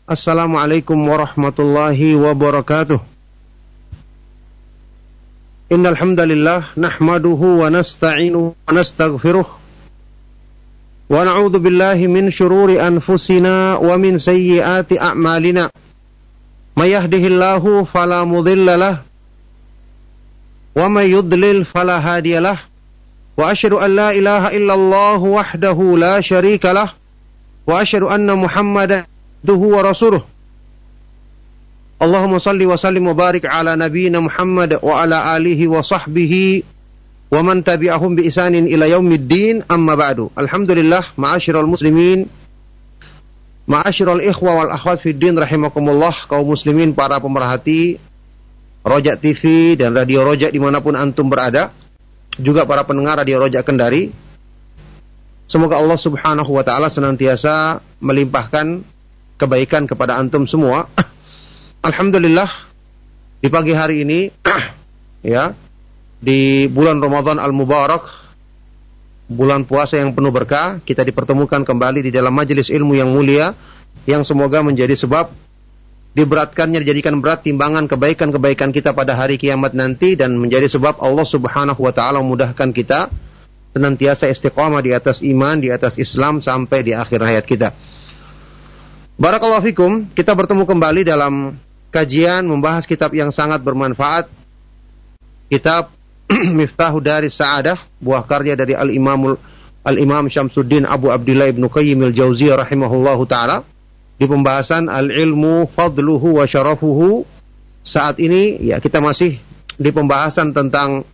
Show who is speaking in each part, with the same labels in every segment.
Speaker 1: Assalamualaikum warahmatullahi wabarakatuh. Innal hamdalillah nahmaduhu wa nasta'inuhu wa nastaghfiruh wa na'udzu billahi min shururi anfusina wa min sayyiati a'malina. May yahdihillahu fala mudilla lahu wa may yudlil fala hadiyalah. Wa asyhadu an la ilaha illallah wahdahu la syarika lah wa asyhadu anna Muhammadan abduhu wa rasuluh. Allahumma salli wa sallim wa barik ala nabiyyina Muhammad wa ala alihi wa sahbihi wa man tabi'ahum bi ihsanin ila yaumiddin, amma ba'du. Alhamdulillah, ma'asyiral muslimin, ma'asyiral ikhwa wal akhwat fid din rahimakumullah, kaum muslimin para pemerhati Rojak TV dan Radio Rojak dimanapun antum berada, juga para pendengar Radio Rojak Kendari. Semoga Allah subhanahu wa ta'ala senantiasa melimpahkan kebaikan kepada antum semua. Alhamdulillah, di pagi hari ini ya, di bulan Ramadan Al-Mubarak, bulan puasa yang penuh berkah, kita dipertemukan kembali di dalam majelis ilmu yang mulia, yang semoga menjadi sebab diberatkannya, dijadikan berat timbangan kebaikan-kebaikan kita pada hari kiamat nanti, dan menjadi sebab Allah subhanahu wa ta'ala memudahkan kita senantiasa istiqamah di atas iman, di atas Islam sampai di akhir hayat kita. Barakallahu fikum, kita bertemu kembali dalam kajian membahas kitab yang sangat bermanfaat, kitab Miftahu Daris Sa'adah, buah karya dari Al-Imam Syamsuddin Abu Abdillah Ibnu Qayyim Al-Jauziyah rahimahullahu ta'ala, di pembahasan Al-Ilmu Fadluhu wa Syarafuhu. Saat ini ya, kita masih di pembahasan tentang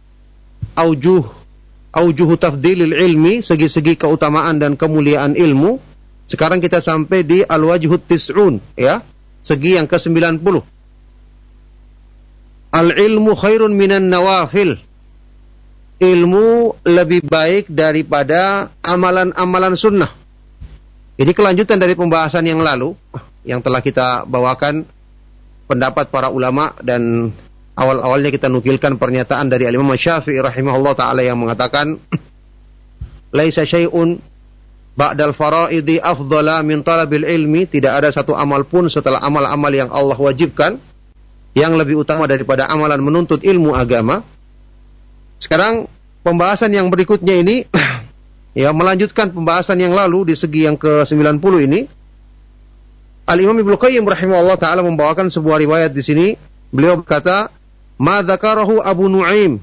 Speaker 1: aujuhu tafdilil ilmi, segi-segi keutamaan dan kemuliaan ilmu. Sekarang kita sampai di al-wajhut tis'un, ya, segi yang ke-90. Al-ilmu khairun minan nawafil. Ilmu lebih baik daripada amalan-amalan sunnah. Ini kelanjutan dari pembahasan yang lalu, yang telah kita bawakan pendapat para ulama, dan awal-awalnya kita nukilkan pernyataan dari Al-Imam Syafi'i rahimahullah ta'ala yang mengatakan, laisa syai'un ba'dal fara'idi afdhala min talabil ilmi. Tidak ada satu amal pun setelah amal-amal yang Allah wajibkan yang lebih utama daripada amalan menuntut ilmu agama. Sekarang pembahasan yang berikutnya ini ya, melanjutkan pembahasan yang lalu di segi yang ke-90 ini. Al-Imam Ibnu Qayyim rahimahullah ta'ala membawakan sebuah riwayat di sini. Beliau berkata, ma dzakarahu Abu Nu'aim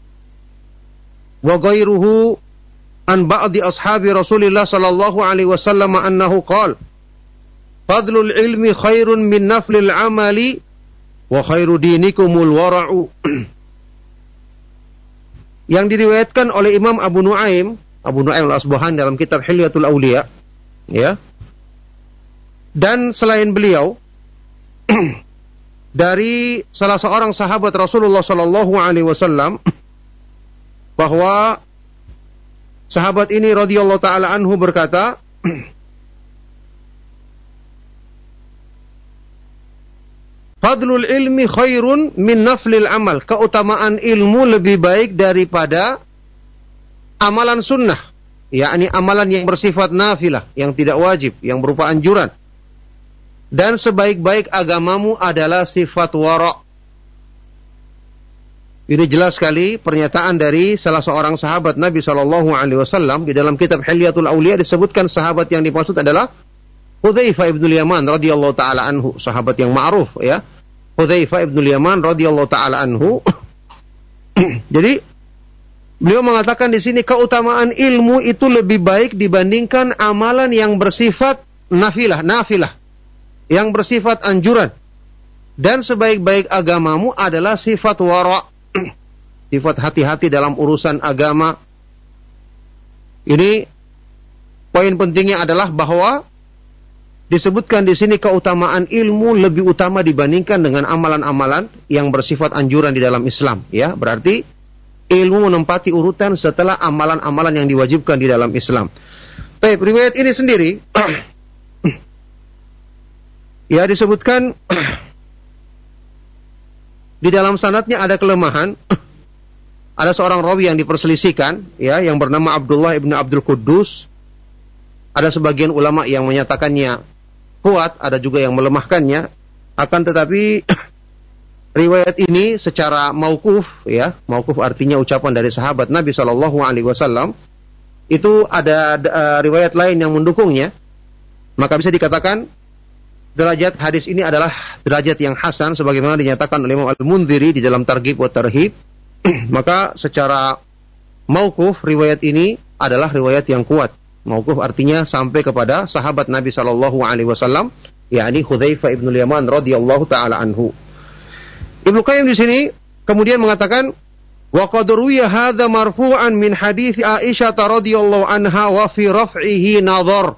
Speaker 1: wa ghairuhu an ba'di ashabi Rasulillah sallallahu alaihi wasallam annahu qala fadlul ilmi khairun min naflil amali wa khairu dinikumul wara'u. Yang diriwayatkan oleh Imam Abu Nu'aim Al-Asbahani dalam kitab Hilyatul Auliya, ya. Dan selain beliau dari salah seorang sahabat Rasulullah sallallahu alaihi wasallam, bahwa sahabat ini radhiyallahu ta'ala anhu berkata, fadlul ilmi khairun min naflil amal. Keutamaan ilmu lebih baik daripada amalan sunnah, yakni amalan yang bersifat nafilah, yang tidak wajib, yang berupa anjuran. Dan sebaik-baik agamamu adalah sifat wara'. Ini jelas sekali pernyataan dari salah seorang sahabat Nabi SAW. Di dalam kitab Hilyatul Auliya disebutkan sahabat yang dimaksud adalah Hudzaifah ibnul Yaman radhiyallahu ta'ala anhu, sahabat yang ma'ruf, ya. Hudzaifah ibnul Yaman radhiyallahu ta'ala anhu. Jadi beliau mengatakan di sini keutamaan ilmu itu lebih baik dibandingkan amalan yang bersifat nafilah, yang bersifat anjuran. Dan sebaik-baik agamamu adalah sifat wara', sifat hati-hati dalam urusan agama. Ini poin pentingnya adalah bahwa disebutkan di sini keutamaan ilmu lebih utama dibandingkan dengan amalan-amalan yang bersifat anjuran di dalam Islam, ya. Berarti ilmu menempati urutan setelah amalan-amalan yang diwajibkan di dalam Islam. Baik, riwayat ini sendiri ya disebutkan di dalam sanadnya ada kelemahan. Ada seorang rawi yang diperselisihkan, ya, yang bernama Abdullah ibnu Abdul Quddus. Ada sebagian ulama yang menyatakannya kuat, ada juga yang melemahkannya. Akan tetapi riwayat ini secara mauquf, ya, mauquf artinya ucapan dari sahabat Nabi SAW, itu ada riwayat lain yang mendukungnya. Maka bisa dikatakan derajat hadis ini adalah derajat yang hasan, sebagaimana dinyatakan oleh Imam Al-Munziri di dalam Targhib wa Tarhib. Maka secara mauquf riwayat ini adalah riwayat yang kuat. Mauquf artinya sampai kepada sahabat Nabi SAW, yakni Hudzaifah ibn Yaman radhiyallahu taala anhu. Ibnu Qayyim di sini kemudian mengatakan, wa qad ruwiya hadza marfu'an min hadits Aisyah radhiyallahu anha wa fi raf'ihi nadhar.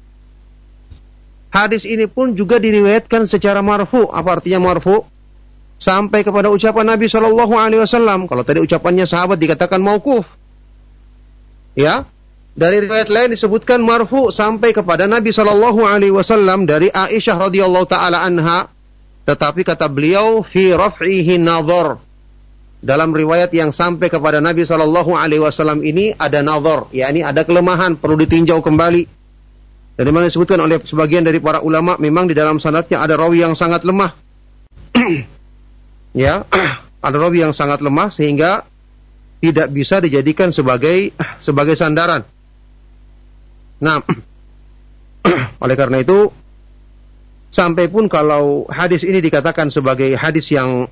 Speaker 1: Hadis ini pun juga diriwayatkan secara marfu'. Apa artinya marfu'? Sampai kepada ucapan Nabi SAW. Kalau tadi ucapannya sahabat dikatakan mauquf. Ya, dari riwayat lain disebutkan marfu' sampai kepada Nabi SAW dari Aisyah radhiyallahu taala anha, tetapi kata beliau fi raf'ihi nadhar. Dalam riwayat yang sampai kepada Nabi SAW ini ada nadhar, yakni ada kelemahan, perlu ditinjau kembali. Dan memang disebutkan oleh sebagian dari para ulama, memang di dalam sanadnya ada rawi yang sangat lemah. Ya, ada rawi yang sangat lemah sehingga tidak bisa dijadikan sebagai sandaran. Nah, oleh karena itu, sampai pun kalau hadis ini dikatakan sebagai hadis yang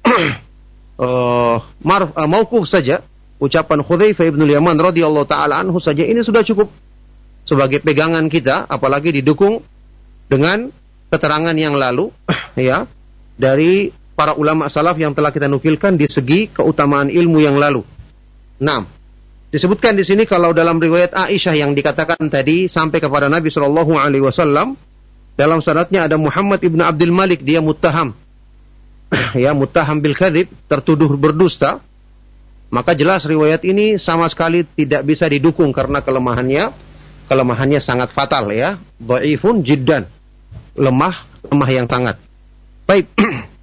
Speaker 1: mauquf saja, ucapan Hudzaifah ibn Yaman radhiyallahu taala anhu saja, ini sudah cukup sebagai pegangan kita, apalagi didukung dengan keterangan yang lalu ya dari para ulama salaf yang telah kita nukilkan di segi keutamaan ilmu yang lalu. Nah, disebutkan di sini kalau dalam riwayat Aisyah yang dikatakan tadi sampai kepada Nabi SAW, dalam sanadnya ada Muhammad ibn Abdul Malik, dia muttaham. Ya, muttaham bil kadzib, tertuduh berdusta. Maka jelas riwayat ini sama sekali tidak bisa didukung karena kelemahannya sangat fatal, ya. Dhaifun jiddan. Lemah yang sangat. Baik.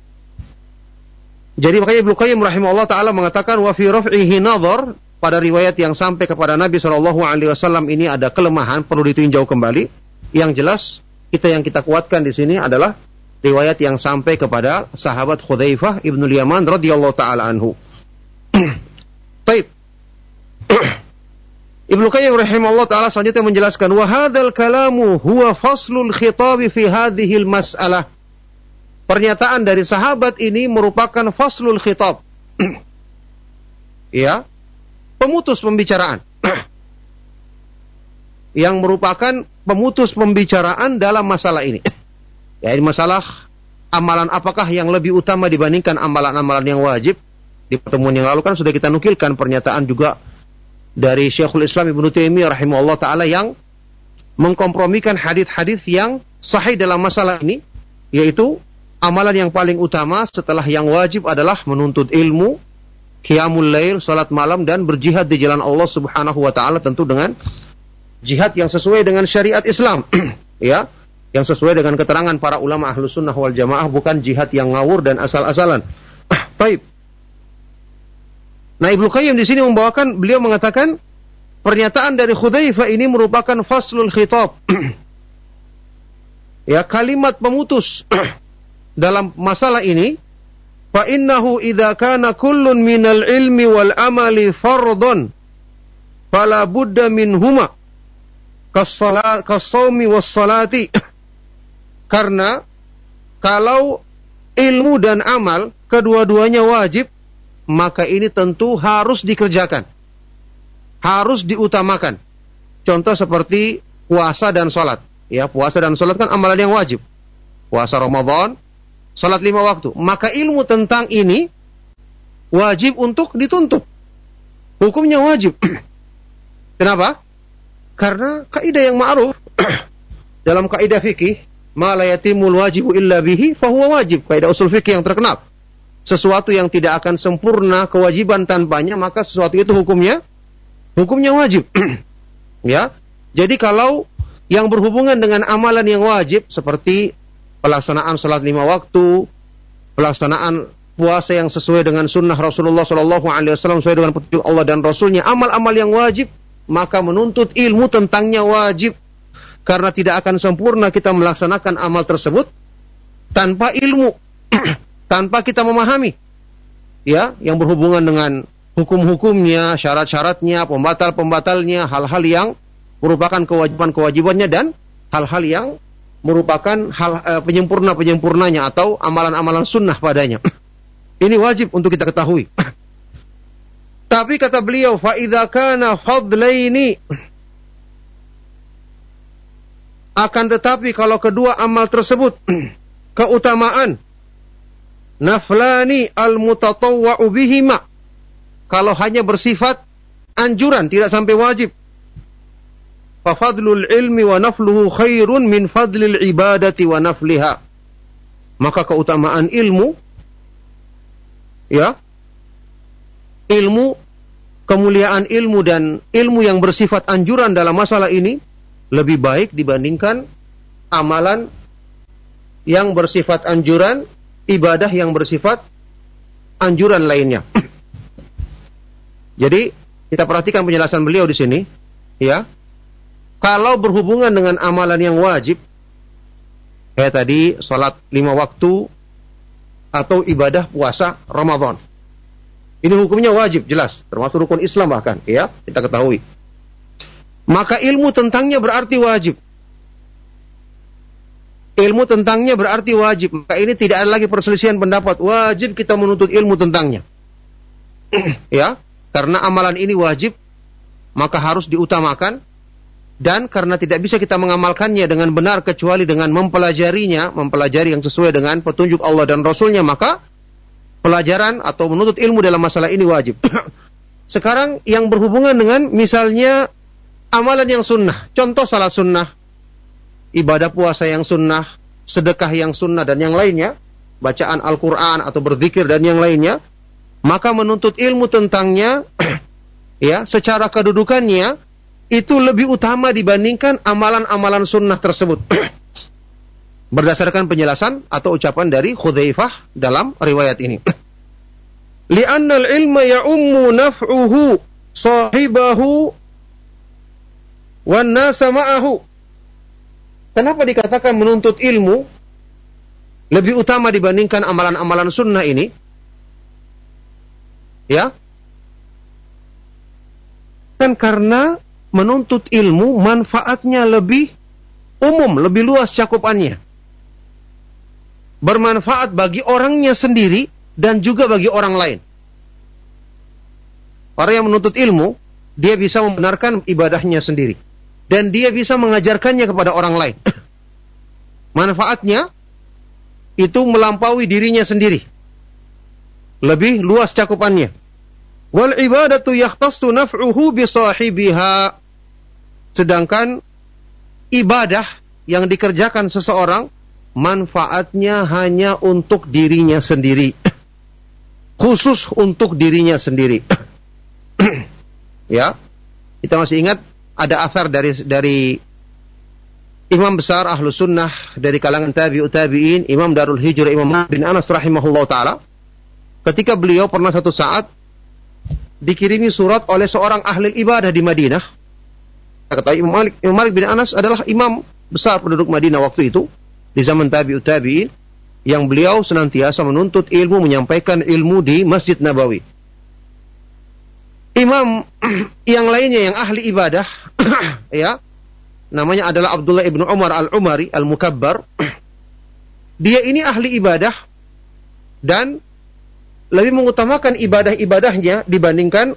Speaker 1: Jadi makanya Ibnu Qayyim rahimahullah taala mengatakan wa fi raf'ihi nadhar, pada riwayat yang sampai kepada Nabi SAW ini ada kelemahan, perlu ditinjau kembali. Yang jelas yang kita kuatkan di sini adalah riwayat yang sampai kepada sahabat Hudzaifah ibn Yaman radhiyallahu taala anhu. Baik. Ibnu Qayyim rahimahullah taala selanjutnya menjelaskan wa hadzal kalamu huwa faslul khitab fi hadhihi al-mas'alah. Pernyataan dari sahabat ini merupakan faslul khitab. Ya, pemutus pembicaraan. Yang merupakan pemutus pembicaraan dalam masalah ini. Ya, ini masalah amalan apakah yang lebih utama dibandingkan amalan-amalan yang wajib. Di pertemuan yang lalu kan sudah kita nukilkan pernyataan juga dari Syekhul Islam Ibnu Taimiyah rahimahullah taala yang mengkompromikan hadis-hadis yang sahih dalam masalah ini, yaitu amalan yang paling utama setelah yang wajib adalah menuntut ilmu, qiyamul lail, salat malam, dan berjihad di jalan Allah Subhanahu wa taala, tentu dengan jihad yang sesuai dengan syariat Islam. Ya, yang sesuai dengan keterangan para ulama Ahlus Sunnah wal Jamaah, bukan jihad yang ngawur dan asal-asalan. Baik. Nah, Ibnu Qayyim di sini beliau mengatakan pernyataan dari Hudzaifah ini merupakan faslul khitab. Ya, kalimat pemutus dalam masalah ini. Fa innahu idza kana kullun minal ilmi wal amali fardhon fala budda minhuma kas-shaumi was-salati. Karena kalau ilmu dan amal kedua-duanya wajib, maka ini tentu harus dikerjakan, harus diutamakan. Contoh seperti puasa dan salat. Ya, puasa dan salat kan amalan yang wajib. Puasa Ramadan, salat 5 waktu. Maka ilmu tentang ini wajib untuk dituntut. Hukumnya wajib. Kenapa? Karena kaidah yang ma'ruf dalam kaidah fikih, ma la yatimul wajibu illa bihi fahuwa wajib. Kaidah usul fikih yang terkenal. Sesuatu yang tidak akan sempurna kewajiban tanpanya, maka sesuatu itu hukumnya wajib. Ya. Jadi kalau yang berhubungan dengan amalan yang wajib seperti pelaksanaan salat 5 waktu, pelaksanaan puasa yang sesuai dengan sunnah Rasulullah SAW, sesuai dengan petunjuk Allah dan Rasulnya, amal-amal yang wajib, maka menuntut ilmu tentangnya wajib. Karena tidak akan sempurna kita melaksanakan amal tersebut tanpa ilmu, tanpa kita memahami, ya, yang berhubungan dengan hukum-hukumnya, syarat-syaratnya, pembatal-pembatalnya, hal-hal yang merupakan kewajiban-kewajibannya dan hal-hal yang merupakan hal penyempurna-penyempurnanya atau amalan-amalan sunnah padanya. Ini wajib untuk kita ketahui. Tapi kata beliau, fa idza kana fadlaini, akan tetapi kalau kedua amal tersebut keutamaan, naflani al-mutatawwa'u bihima, kalau hanya bersifat anjuran, tidak sampai wajib, fa fadlul ilmi wa nafluhu khairun min fadlil ibadati wa nafliha, maka keutamaan ilmu, ya, ilmu, kemuliaan ilmu dan ilmu yang bersifat anjuran dalam masalah ini lebih baik dibandingkan amalan yang bersifat anjuran, ibadah yang bersifat anjuran lainnya. Jadi kita perhatikan penjelasan beliau di sini, ya. Kalau berhubungan dengan amalan yang wajib, kayak tadi salat 5 waktu atau ibadah puasa Ramadan, ini hukumnya wajib, jelas, termasuk rukun Islam bahkan, ya, kita ketahui. Maka ilmu tentangnya berarti wajib. Ilmu tentangnya berarti wajib. Maka ini tidak ada lagi perselisihan pendapat, wajib kita menuntut ilmu tentangnya. Ya, karena amalan ini wajib, maka harus diutamakan. Dan karena tidak bisa kita mengamalkannya dengan benar kecuali dengan mempelajarinya, mempelajari yang sesuai dengan petunjuk Allah dan Rasulnya, maka pelajaran atau menuntut ilmu dalam masalah ini wajib. Sekarang yang berhubungan dengan misalnya amalan yang sunnah, contoh salat sunnah, ibadah puasa yang sunnah, sedekah yang sunnah dan yang lainnya, bacaan Al-Quran atau berzikir dan yang lainnya, maka menuntut ilmu tentangnya, ya, secara kedudukannya itu lebih utama dibandingkan amalan-amalan sunnah tersebut. Berdasarkan penjelasan atau ucapan dari Hudzaifah dalam riwayat ini. Li'annal ilma ya'ummu naf'uhu sahibahu wan nasa ma'ahu. Kenapa dikatakan menuntut ilmu lebih utama dibandingkan amalan-amalan sunnah ini? Ya. Kan karena menuntut ilmu manfaatnya lebih umum, lebih luas cakupannya. Bermanfaat bagi orangnya sendiri dan juga bagi orang lain. Orang yang menuntut ilmu, dia bisa membenarkan ibadahnya sendiri dan dia bisa mengajarkannya kepada orang lain. Manfaatnya itu melampaui dirinya sendiri. Lebih luas cakupannya. Wal ibadatu yakhtassu naf'uhu bi sahibiha. Sedangkan ibadah yang dikerjakan seseorang manfaatnya hanya untuk dirinya sendiri. Khusus untuk dirinya sendiri. Ya. Kita masih ingat ada athar dari imam besar Ahlus Sunnah dari kalangan tabi'ut tabi'in, Imam Darul Hijrah, Imam Malik bin Anas rahimahullah taala. Ketika beliau pernah satu saat dikirimi surat oleh seorang ahli ibadah di Madinah. Kata Imam Malik bin Anas adalah imam besar penduduk Madinah waktu itu di zaman tabi'ut tabi'in, yang beliau senantiasa menuntut ilmu, menyampaikan ilmu di Masjid Nabawi. Imam yang lainnya yang ahli ibadah, ya, namanya adalah Abdullah ibn Umar al-Umari al-Mukabbar. Dia ini ahli ibadah dan lebih mengutamakan ibadah-ibadahnya dibandingkan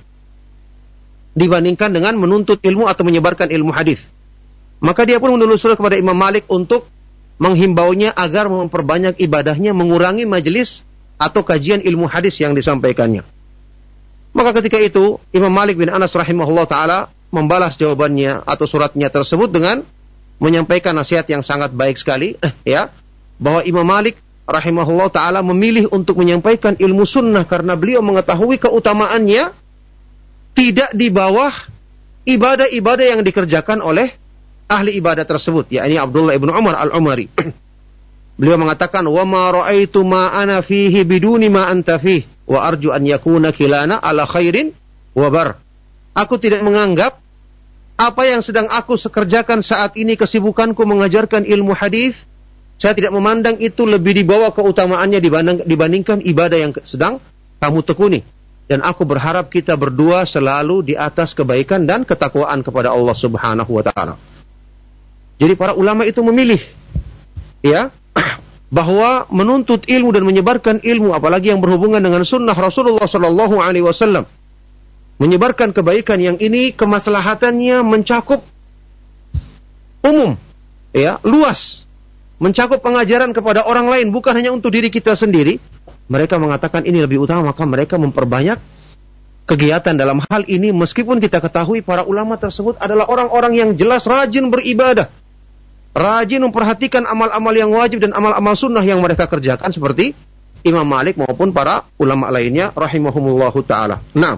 Speaker 1: dengan menuntut ilmu atau menyebarkan ilmu hadis. Maka dia pun menulis surat kepada Imam Malik untuk menghimbaunya agar memperbanyak ibadahnya, mengurangi majelis atau kajian ilmu hadis yang disampaikannya. Maka ketika itu Imam Malik bin Anas rahimahullah ta'ala membalas jawabannya atau suratnya tersebut dengan menyampaikan nasihat yang sangat baik sekali, ya, bahwa Imam Malik rahimahullah ta'ala memilih untuk menyampaikan ilmu sunnah karena beliau mengetahui keutamaannya tidak di bawah ibadah-ibadah yang dikerjakan oleh ahli ibadah tersebut, yakni Abdullah ibn Umar al-Umari. Beliau mengatakan, wa ma ra'aitu ma ana fihi biduni ma anta fihi wa arju an yakuna kilana ala khairin wa bar. Aku tidak menganggap apa yang sedang aku kerjakan saat ini, kesibukanku mengajarkan ilmu hadis, saya tidak memandang itu lebih di bawah keutamaannya dibandingkan ibadah yang sedang kamu tekuni. Dan aku berharap kita berdua selalu di atas kebaikan dan ketakwaan kepada Allah Subhanahu wa taala. Jadi para ulama itu memilih, ya, bahwa menuntut ilmu dan menyebarkan ilmu, apalagi yang berhubungan dengan sunnah Rasulullah sallallahu alaihi wasallam, menyebarkan kebaikan yang ini kemaslahatannya mencakup umum, ya, luas, mencakup pengajaran kepada orang lain, bukan hanya untuk diri kita sendiri. Mereka mengatakan ini lebih utama, maka mereka memperbanyak kegiatan dalam hal ini, meskipun kita ketahui para ulama tersebut adalah orang-orang yang jelas rajin beribadah, rajin memperhatikan amal-amal yang wajib dan amal-amal sunnah yang mereka kerjakan, seperti Imam Malik maupun para ulama lainnya rahimahumullahu ta'ala. Nah,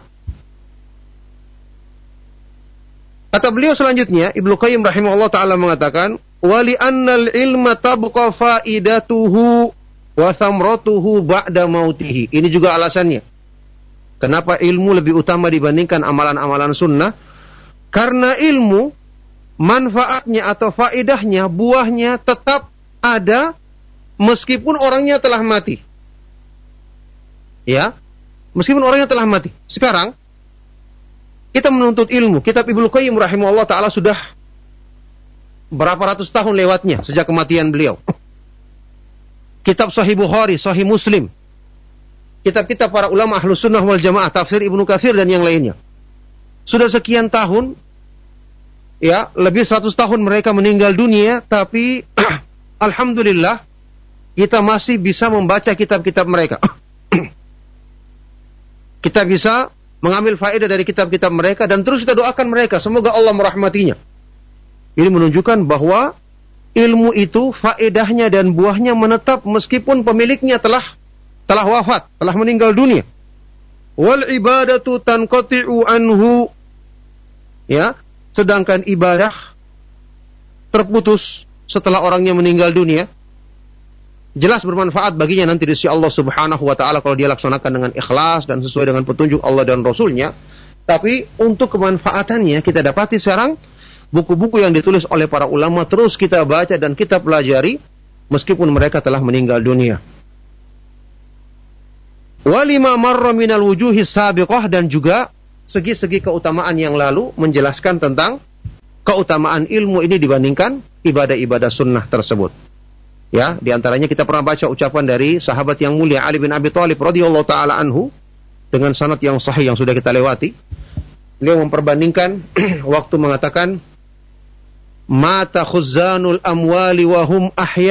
Speaker 1: kata beliau selanjutnya, Ibnu Qayyim rahimahullah ta'ala mengatakan, wali annal ilma tabqa faidatuhu wa thamratuhu ba'da mautihi. Ini juga alasannya kenapa ilmu lebih utama dibandingkan amalan-amalan sunnah. Karena ilmu, manfaatnya atau faedahnya, buahnya tetap ada meskipun orangnya telah mati. Ya, meskipun orangnya telah mati. Sekarang kita menuntut ilmu. Kitab Ibnu Qayyim rahimahullah ta'ala sudah berapa ratus tahun lewatnya sejak kematian beliau. Kitab Sahih Bukhari, Sahih Muslim, kitab-kitab para ulama Ahlus Sunnah wal Jamaah, tafsir Ibnu Katsir dan yang lainnya. Sudah sekian tahun, ya, lebih 100 tahun mereka meninggal dunia, tapi alhamdulillah kita masih bisa membaca kitab-kitab mereka. Kita bisa mengambil faedah dari kitab-kitab mereka dan terus kita doakan mereka, semoga Allah merahmatinya. Ini menunjukkan bahwa ilmu itu faedahnya dan buahnya menetap meskipun pemiliknya telah wafat, telah meninggal dunia. Wal ibadatu tanqati'u anhu, ya, sedangkan ibadah terputus setelah orangnya meninggal dunia. Jelas bermanfaat baginya nanti di sisi Allah Subhanahu wa taala kalau dia laksanakan dengan ikhlas dan sesuai dengan petunjuk Allah dan Rasulnya. Tapi untuk kemanfaatannya kita dapati sekarang buku-buku yang ditulis oleh para ulama terus kita baca dan kita pelajari meskipun mereka telah meninggal dunia. Walima marra minal wujuhi sabiqah, dan juga segi-segi keutamaan yang lalu menjelaskan tentang keutamaan ilmu ini dibandingkan ibadah-ibadah sunnah tersebut. Ya, di antaranya kita pernah baca ucapan dari sahabat yang mulia Ali bin Abi Thalib radhiyallahu taala anhu dengan sanad yang sahih yang sudah kita lewati. Beliau memperbandingkan waktu mengatakan mata khuzanul amwali wa hum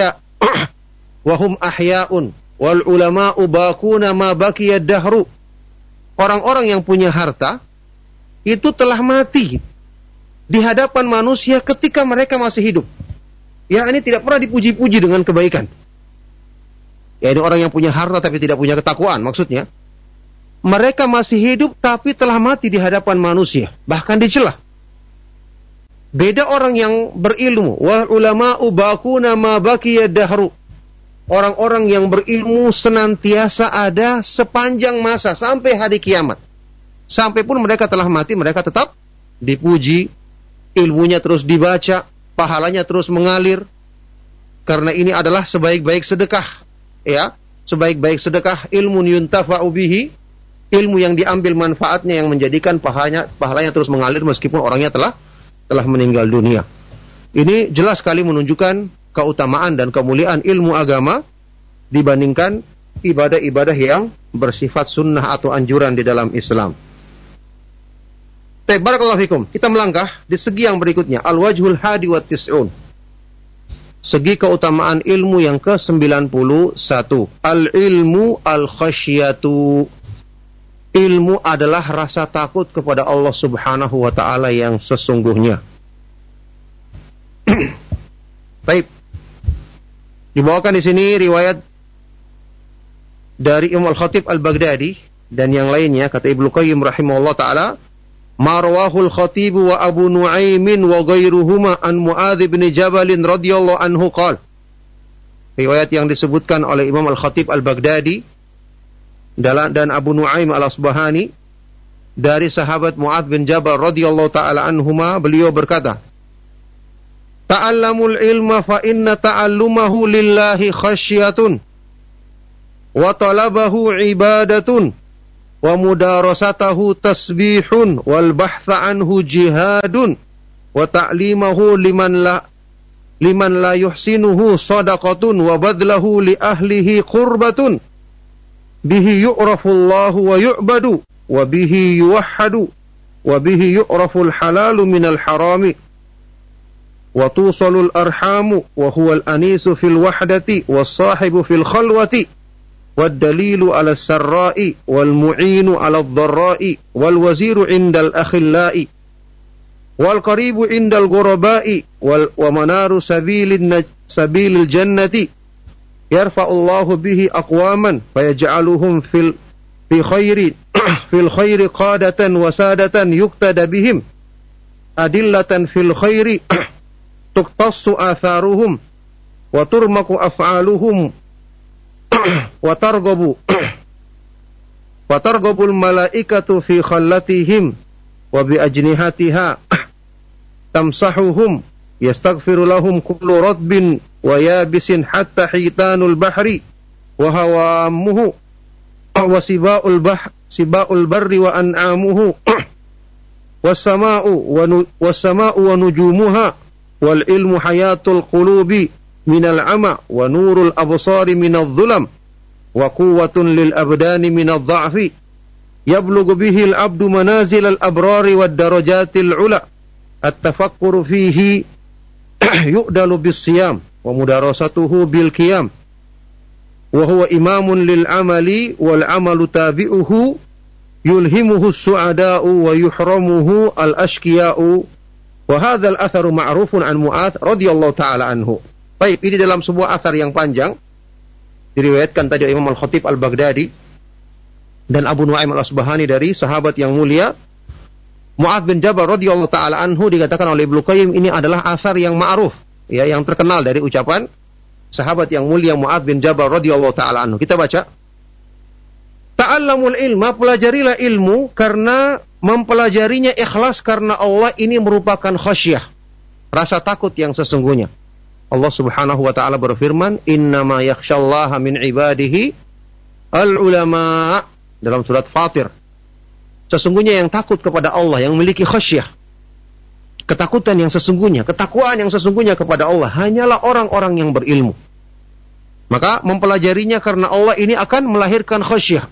Speaker 1: ahya'un wal ulama'u baquna ma baqiya dahru. Orang-orang yang punya harta itu telah mati di hadapan manusia ketika mereka masih hidup. Ya, ini tidak pernah dipuji-puji dengan kebaikan. Ya, ini orang yang punya harta tapi tidak punya ketakwaan, maksudnya mereka masih hidup tapi telah mati di hadapan manusia, bahkan dicela. Beda orang yang berilmu, wal ulama'u baquna ma baqiya dahru. Orang-orang yang berilmu senantiasa ada sepanjang masa sampai hari kiamat. Sampai pun mereka telah mati, mereka tetap dipuji, ilmunya terus dibaca, pahalanya terus mengalir. Karena ini adalah sebaik-baik sedekah, ya. Sebaik-baik sedekah ilmu yuntafa'u bihi, ilmu yang diambil manfaatnya yang menjadikan pahalanya terus mengalir meskipun orangnya telah meninggal dunia. Ini jelas sekali menunjukkan keutamaan dan kemuliaan ilmu agama dibandingkan ibadah-ibadah yang bersifat sunnah atau anjuran di dalam Islam. Barakallahu fikum. Kita melangkah di segi yang berikutnya, al-wajhul hadi wa tis'un. Segi keutamaan ilmu yang ke-91. Al-ilmu al-khasyatu. Ilmu adalah rasa takut kepada Allah Subhanahu wa ta'ala yang sesungguhnya. Baik. Dibawakan di sini riwayat dari Imam Al-Khatib Al-Baghdadi dan yang lainnya, kata Ibnu Qayyim rahimahullah ta'ala, ma rawahul Khatib wa Abu Nu'aimin wa ghairuhuma an Mu'adz bin Jabal radhiyallahu anhu qala. Riwayat yang disebutkan oleh Imam Al-Khatib Al-Baghdadi dan Abu Nu'aim Al-Asbahani dari sahabat Mu'adz bin Jabal radhiyallahu taala anhuma, beliau berkata, "Ta'allamul ilma fa inna ta'allumahu lillahi khasyatun wa talabahu ibadatun wa mudarasatahu tasbihun wal bahtha anhu jihadun wa ta'limahu liman la yuhsinuhu sadaqatun wa badlahu li ahlihi qurbatun bihi yu'rafu Allahu wa yu'badu wa bihi yuwahhadu wa bihi yu'rafu al-halalu minal harami wa tusalul arhamu wa huwa al-anisu fil wahdati was sahibu fil khalwati wad dalilu 'ala as-sarra'i wal mu'inu 'ala ad-dharra'i wal waziru 'inda al-akhillai wal qaribu 'inda al-ghuraba'i wa manaru sabilil jannati yarfa'ullahu bihi aqwaman fayaj'aluhum fi khairi qadatan wa sadatan yuqtada bihim adillatan fil khairi tuqtassu atharuhum wa turmaku af'aluhum wa targhabul malaikatu fi khallatihim wa bi ajnihatiha tamsahuhum yastaghfiru lahum kullu radbin wa yabisin hatta hitanul bahri wa hawamuhu wa siba'ul barri wa an'amuhu was-sama'u wa nujumuha wal ilmu hayatul qulubi minal ama wa nurul absari minadh dhulam wa quwwatun lil abdani minadh dha'fi yablughu bihi al-'abdu manazil al-abrari wad darajatil 'ula at-tafakkuru fihi yu'dalu bis-siyam wa mudarasatuhu bil qiyam wa huwa imamun lil amali wal amalu tabi'uhu yulhimuhu as-su'ada'u wa yuhramuhu al-ashqiya'u wa hadzal atharu ma'rufun an Mu'adz radhiyallahu ta'ala anhu. Baik, ini dalam sebuah athar yang panjang diriwayatkan tadi Imam Al-Khatib Al-Baghdadi dan Abu Nu'aim Al-Asbahani dari sahabat yang mulia Mu'adz bin Jabal radhiyallahu ta'ala anhu. Dikatakan oleh Ibnu Qayyim ini adalah athar yang ma'ruf, ya, yang terkenal dari ucapan sahabat yang mulia Mu'adz bin Jabal radhiyallahu ta'ala anhu. Kita baca, ta'allamul ilma, pelajarilah ilmu karena mempelajarinya ikhlas karena Allah ini merupakan khasyah, rasa takut yang sesungguhnya. Allah Subhanahu wa taala berfirman, "Innama yakhsyallaha min ibadihi al-ulama" dalam surat Fatir. Sesungguhnya yang takut kepada Allah, yang memiliki khasyah, ketakutan yang sesungguhnya, ketakwaan yang sesungguhnya kepada Allah, hanyalah orang-orang yang berilmu. Maka mempelajarinya karena Allah ini akan melahirkan khasyah.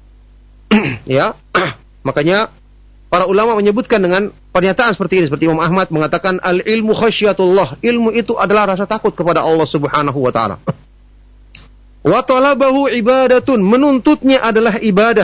Speaker 1: Ya, makanya para ulama menyebutkan dengan pernyataan seperti ini, seperti Imam Ahmad mengatakan al-ilmu khasyatullah, ilmu itu adalah rasa takut kepada Allah Subhanahu wa taala. Wa talabahu ibadatun, menuntutnya adalah ibadah.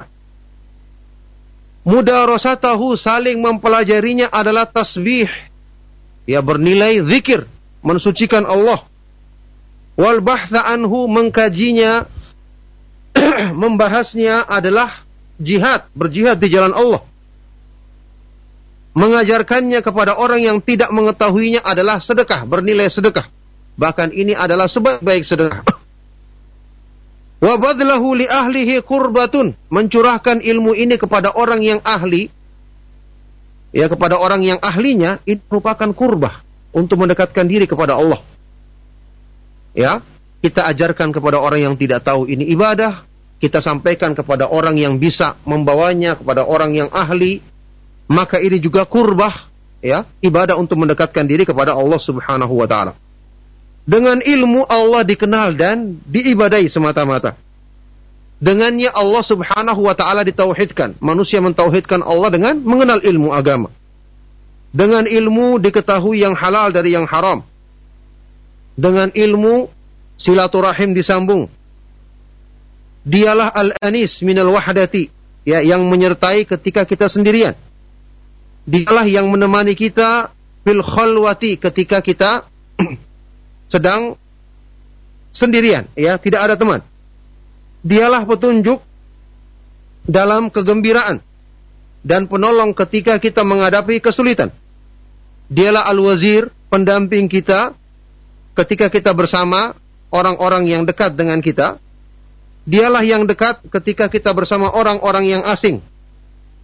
Speaker 1: Mudarasatahu, saling mempelajarinya adalah tasbih, ya, bernilai zikir, mensucikan Allah. Wal bahtha anhu, mengkajinya, membahasnya adalah jihad, berjihad di jalan Allah. Mengajarkannya kepada orang yang tidak mengetahuinya adalah sedekah, bernilai sedekah. Bahkan ini adalah sebaik-baik sedekah. Wa badlahu li ahlihi qurbatun, mencurahkan ilmu ini kepada orang yang ahli, ya, kepada orang yang ahlinya, ini merupakan kurbah untuk mendekatkan diri kepada Allah. Ya, kita ajarkan kepada orang yang tidak tahu ini ibadah, kita sampaikan kepada orang yang bisa membawanya kepada orang yang ahli, maka ini juga kurbah, ya, ibadah untuk mendekatkan diri kepada Allah Subhanahu wa taala. Dengan ilmu Allah dikenal dan diibadahi semata-mata. Dengannya Allah Subhanahu wa taala ditauhidkan. Manusia mentauhidkan Allah dengan mengenal ilmu agama. Dengan ilmu diketahui yang halal dari yang haram. Dengan ilmu silaturahim disambung. Dialah al-anis minal wahdati, ya, yang menyertai ketika kita sendirian. Dialah yang menemani kita fil khalwati, ketika kita sedang sendirian, ya, tidak ada teman. Dialah petunjuk dalam kegembiraan dan penolong ketika kita menghadapi kesulitan. Dialah al-wazir, pendamping kita ketika kita bersama orang-orang yang dekat dengan kita. Dialah yang dekat ketika kita bersama orang-orang yang asing.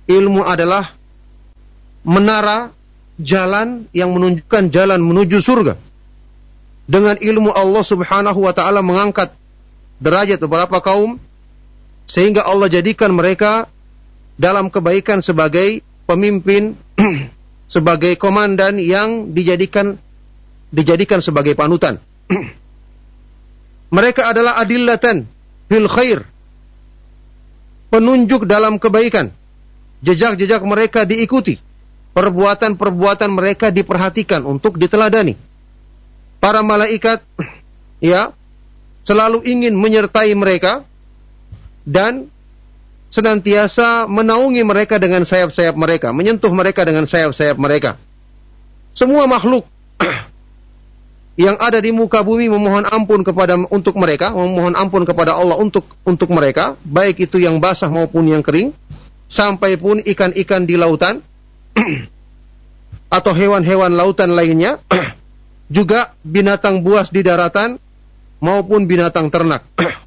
Speaker 1: ilmu adalah menara jalan yang menunjukkan jalan menuju surga. Dengan ilmu Allah Subhanahu wa taala mengangkat derajat beberapa kaum sehingga Allah jadikan mereka dalam kebaikan sebagai pemimpin, sebagai komandan yang dijadikan sebagai panutan. Mereka adalah adillatan fil khair, penunjuk dalam kebaikan. Jejak-jejak mereka diikuti, perbuatan-perbuatan mereka diperhatikan untuk diteladani. Para malaikat selalu ingin menyertai mereka dan senantiasa menaungi mereka dengan sayap-sayap mereka, menyentuh mereka dengan sayap-sayap mereka. Semua makhluk yang ada di muka bumi memohon ampun untuk mereka, memohon ampun kepada Allah untuk mereka, baik itu yang basah maupun yang kering, sampai pun ikan-ikan di lautan atau hewan-hewan lautan lainnya, juga binatang buas di daratan maupun binatang ternak.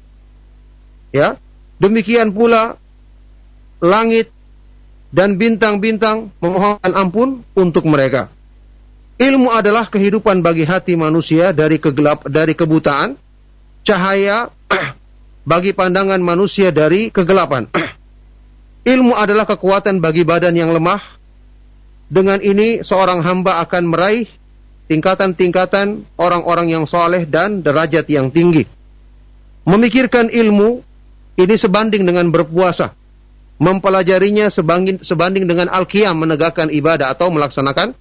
Speaker 1: Ya, demikian pula langit dan bintang-bintang memohon ampun untuk mereka. Ilmu adalah kehidupan bagi hati manusia dari kebutaan, cahaya bagi pandangan manusia dari kegelapan. Ilmu adalah kekuatan bagi badan yang lemah. Dengan ini seorang hamba akan meraih tingkatan-tingkatan orang-orang yang saleh dan derajat yang tinggi. Memikirkan ilmu ini sebanding dengan berpuasa. Mempelajarinya sebanding dengan al-qiyam, menegakkan ibadah atau melaksanakan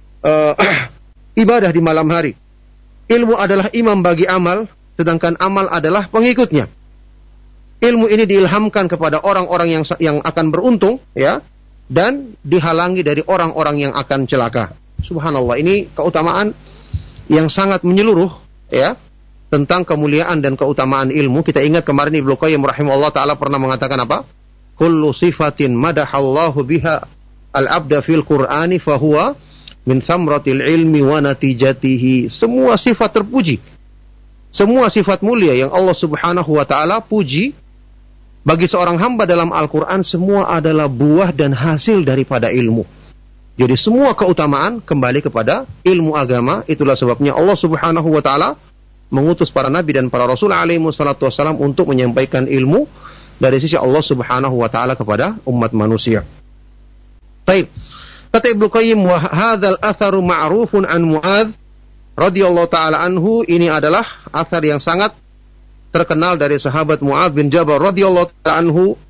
Speaker 1: ibadah di malam hari. Ilmu adalah imam bagi amal, sedangkan amal adalah pengikutnya. Ilmu ini diilhamkan kepada orang-orang yang akan beruntung, ya, dan dihalangi dari orang-orang yang akan celaka. Subhanallah, ini keutamaan yang sangat menyeluruh, ya, tentang kemuliaan dan keutamaan ilmu. Kita ingat kemarin Ibnu Qayyim rahimahullah taala pernah mengatakan apa? Kullu sifatin madahallahu biha al-abda fil Qur'ani fahuwa min thamratil ilmi wa natijatihi. Semua sifat terpuji, semua sifat mulia yang Allah Subhanahu wa taala puji bagi seorang hamba dalam Al-Qur'an, semua adalah buah dan hasil daripada ilmu. Jadi semua keutamaan kembali kepada ilmu agama. Itulah sebabnya Allah Subhanahu wa taala mengutus para nabi dan para rasul alaihi wassalatu wassalam untuk menyampaikan ilmu dari sisi Allah Subhanahu wa taala kepada umat manusia. Baik. Kata Ibnu Qayyim, wa hadzal atharu ma'rufun an Mu'adz radhiyallahu taala anhu. Ini adalah athar yang sangat terkenal dari sahabat Mu'adz bin Jabal radhiyallahu taala anhu.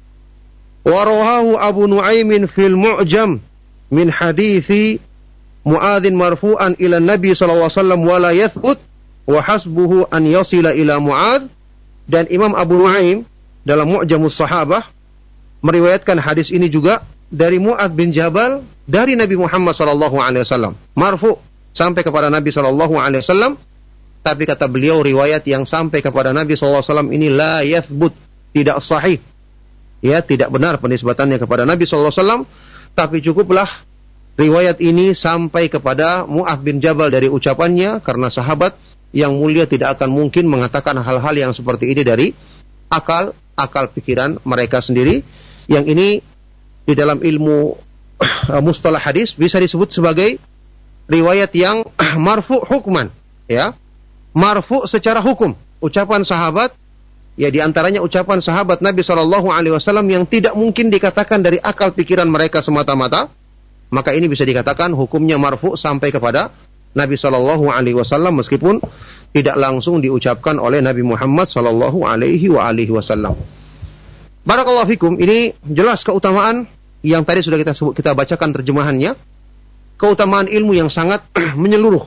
Speaker 1: Wa rawahu Abu Nu'aimin fil Mu'jam min hadithi Mu'adzin marfu'an ila Nabi sallallahu alaihi wasallam wa la yathbut wa hasbuhu an yasila ila Mu'adz. Dan Imam Abu Nu'aim dalam Mu'jamus Sahabah meriwayatkan hadis ini juga dari Mu'adz bin Jabal dari Nabi Muhammad sallallahu alaihi wasallam, marfu sampai kepada Nabi sallallahu alaihi wasallam. Tapi kata beliau, riwayat yang sampai kepada Nabi sallallahu alaihi wasallam ini la yathbut, tidak sahih. Ya, tidak benar penisbatannya kepada Nabi sallallahu alaihi wasallam, tapi cukuplah riwayat ini sampai kepada Mu'adz bin Jabal dari ucapannya, karena sahabat yang mulia tidak akan mungkin mengatakan hal-hal yang seperti ini dari akal pikiran mereka sendiri. Yang ini di dalam ilmu mustalah hadis bisa disebut sebagai riwayat yang marfu hukman, ya, marfu secara hukum. Ucapan sahabat, ya, diantaranya ucapan sahabat Nabi Shallallahu Alaihi Wasallam yang tidak mungkin dikatakan dari akal pikiran mereka semata-mata, maka ini bisa dikatakan hukumnya marfu sampai kepada Nabi Shallallahu Alaihi Wasallam meskipun tidak langsung diucapkan oleh Nabi Muhammad Shallallahu Alaihi Wasallam. Barakallahu fikum. Ini jelas keutamaan yang tadi sudah kita bacakan terjemahannya. Keutamaan ilmu yang sangat menyeluruh.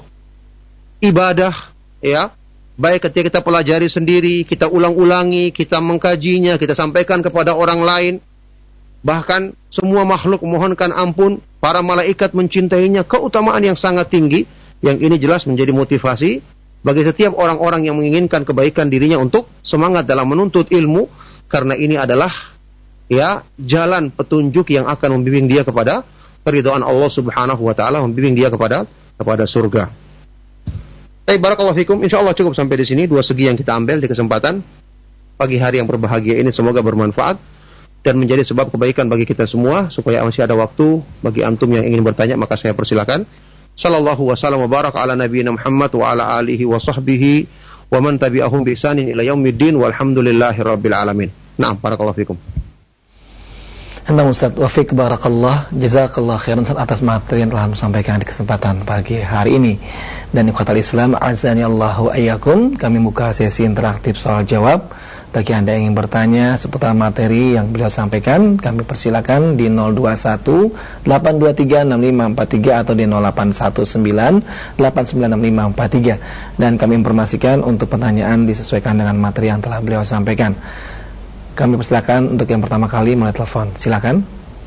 Speaker 1: Ibadah, ya, baik ketika kita pelajari sendiri, kita ulang-ulangi, kita mengkajinya, kita sampaikan kepada orang lain. Bahkan semua makhluk memohonkan ampun, para malaikat mencintainya. Keutamaan yang sangat tinggi, yang ini jelas menjadi motivasi bagi setiap orang-orang yang menginginkan kebaikan dirinya untuk semangat dalam menuntut ilmu, karena ini adalah, ya, jalan petunjuk yang akan membimbing dia kepada keridhaan Allah Subhanahu wa taala, membimbing dia kepada surga. Baik, barakallahu fikum. Insyaallah cukup sampai di sini dua segi yang kita ambil di kesempatan pagi hari yang berbahagia ini, semoga bermanfaat. dan menjadi sebab kebaikan bagi kita semua. Supaya masih ada waktu bagi antum yang ingin bertanya, maka saya persilakan. Sallallahu wasallam wa baraka ala nabiyina Muhammad wa ala alihi wa sahbihi wa man tabi'ahum bi ihsanin ila yaumiddin walhamdulillahi rabbil alamin. Na'am, barakallahu fikum.
Speaker 2: Anda Ustaz, wafik barakallah, jazakallah khairan atas materi yang telah disampaikan di kesempatan pagi hari ini. Dan ikhwatal Islam, azani Allahu ayyakum, kami buka sesi interaktif soal jawab. Bagi Anda yang ingin bertanya seputar materi yang beliau sampaikan, kami persilakan di 021 823 6543 atau di 0819 896543. Dan kami informasikan untuk pertanyaan disesuaikan dengan materi yang telah beliau sampaikan. Kami persilakan untuk yang pertama kali melalui telepon. Silakan.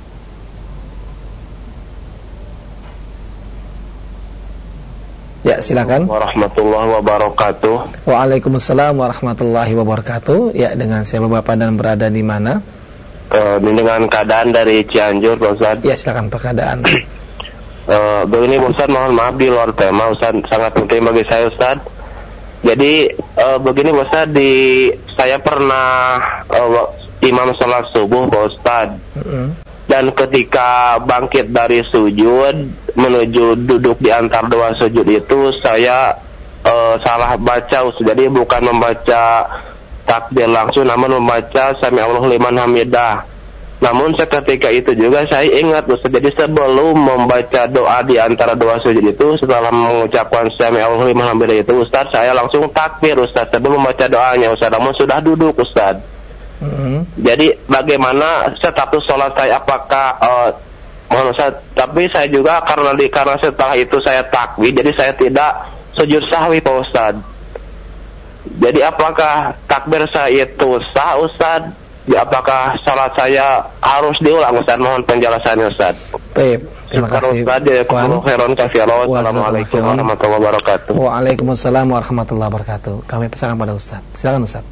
Speaker 2: Ya, silakan.
Speaker 3: Warahmatullahi wabarakatuh.
Speaker 2: Waalaikumsalam warahmatullahi wabarakatuh. Ya, dengan siapa Bapak dan berada di mana?
Speaker 3: Dengan keadaan dari Cianjur, Pak Ustaz.
Speaker 2: Ya, silakan perkeadaan.
Speaker 3: Begini Ustaz, mohon maaf di luar tema Ustaz, sangat penting bagi saya Ustaz. Jadi begini Ustaz, saya pernah imam sholat subuh Pak Ustaz. Dan ketika bangkit dari sujud menuju duduk di antara dua sujud itu, saya salah baca Ustaz. Jadi bukan membaca takbir langsung, namun membaca sami Allahu liman hamidah. Namun seketika itu juga saya ingat Ustaz, jadi sebelum membaca doa di antara dua sujud itu, setelah mengucapkan sami Allahu liman hamidah itu Ustaz, saya langsung takbir Ustaz sebelum membaca doanya Ustaz, namun sudah duduk Ustaz. Jadi bagaimana status sholat saya, apakah mohon Ustaz, tapi saya juga karena setelah itu saya takbir, jadi saya tidak sujud sahwi Pak Ustaz. Jadi apakah takbir saya itu sah Ustaz? Ya, apakah salat saya harus diulang Ustaz? Mohon penjelasannya Ustaz.
Speaker 2: Baik, terima kasih.
Speaker 3: Assalamualaikum warahmatullahi wabarakatuh.
Speaker 2: Waalaikumsalam warahmatullahi wabarakatuh. Kami persilakan pada Ustaz. Silakan Ustaz.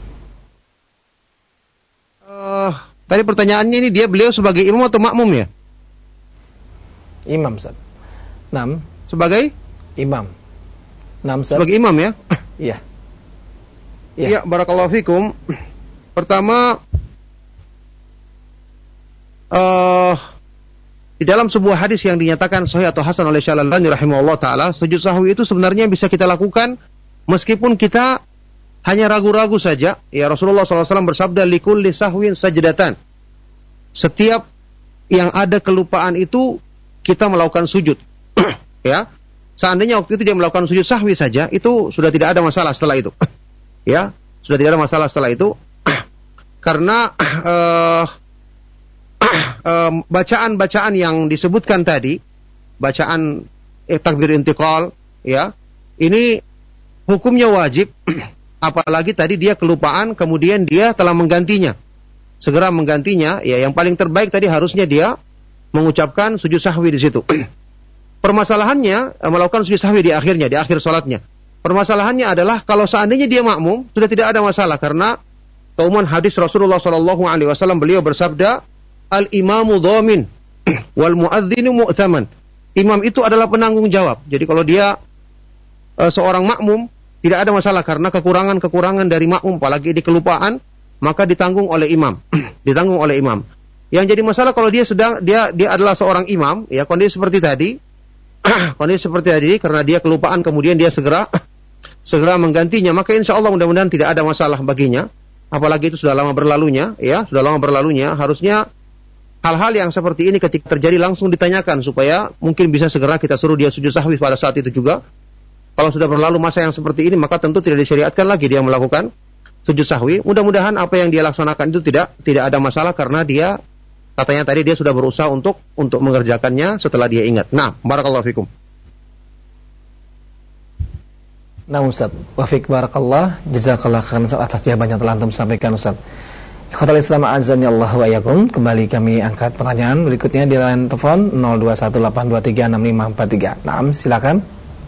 Speaker 1: Tadi pertanyaannya ini beliau sebagai imam atau makmum ya?
Speaker 2: Imam Ustaz.
Speaker 1: Sebagai
Speaker 2: imam. Ustaz.
Speaker 1: Sebagai imam ya?
Speaker 2: Iya.
Speaker 1: Iya, barakallahu fikum. Pertama, di dalam sebuah hadis yang dinyatakan sahih atau hasan oleh Syalbani rahimahullah taala, sujud sahwi itu sebenarnya bisa kita lakukan meskipun kita hanya ragu-ragu saja. Ya, Rasulullah SAW bersabda, likulli sahwin sajdatan. Setiap yang ada kelupaan itu kita melakukan sujud. Ya, seandainya waktu itu dia melakukan sujud sahwi saja, itu sudah tidak ada masalah setelah itu. Ya, sudah tidak ada masalah setelah itu. Karena bacaan-bacaan yang disebutkan tadi, bacaan takbir intiqal, ya, ini hukumnya wajib. Apalagi tadi dia kelupaan, kemudian dia telah menggantinya, segera menggantinya. Ya, yang paling terbaik tadi harusnya dia mengucapkan sujud sahwi di situ. Permasalahannya melakukan sujud sahwi di akhirnya, di akhir salatnya. Permasalahannya adalah kalau seandainya dia makmum, sudah tidak ada masalah karena keumuman hadis Rasulullah SAW, beliau bersabda, al-imamu dhamin wal muadzinu mu'taman. Imam itu adalah penanggung jawab. Jadi kalau dia seorang makmum, tidak ada masalah karena kekurangan dari makmum, apalagi di kelupaan, maka ditanggung oleh imam. Ditanggung oleh imam. Yang jadi masalah kalau dia adalah seorang imam, ya kondisi seperti tadi, karena dia kelupaan kemudian dia segera menggantinya, maka insya Allah mudah-mudahan tidak ada masalah baginya. Apalagi itu sudah lama berlalunya, ya, harusnya hal-hal yang seperti ini ketika terjadi langsung ditanyakan supaya mungkin bisa segera kita suruh dia sujud sahwi pada saat itu juga. Kalau sudah berlalu masa yang seperti ini, maka tentu tidak disyariatkan lagi dia melakukan sujud sahwi. Mudah-mudahan apa yang dia laksanakan itu tidak ada masalah karena dia katanya tadi dia sudah berusaha untuk mengerjakannya setelah dia ingat. Nah, barakallahu fikum.
Speaker 2: Nah Ustaz, wafik barakallah, jazakallah khairan atas jawaban yang telah antum sampaikan Ustaz. Ikhwatal Islam azani Allah wa iyyakum. Kembali kami angkat pertanyaan berikutnya di line telepon 0218236543. Naam, silakan.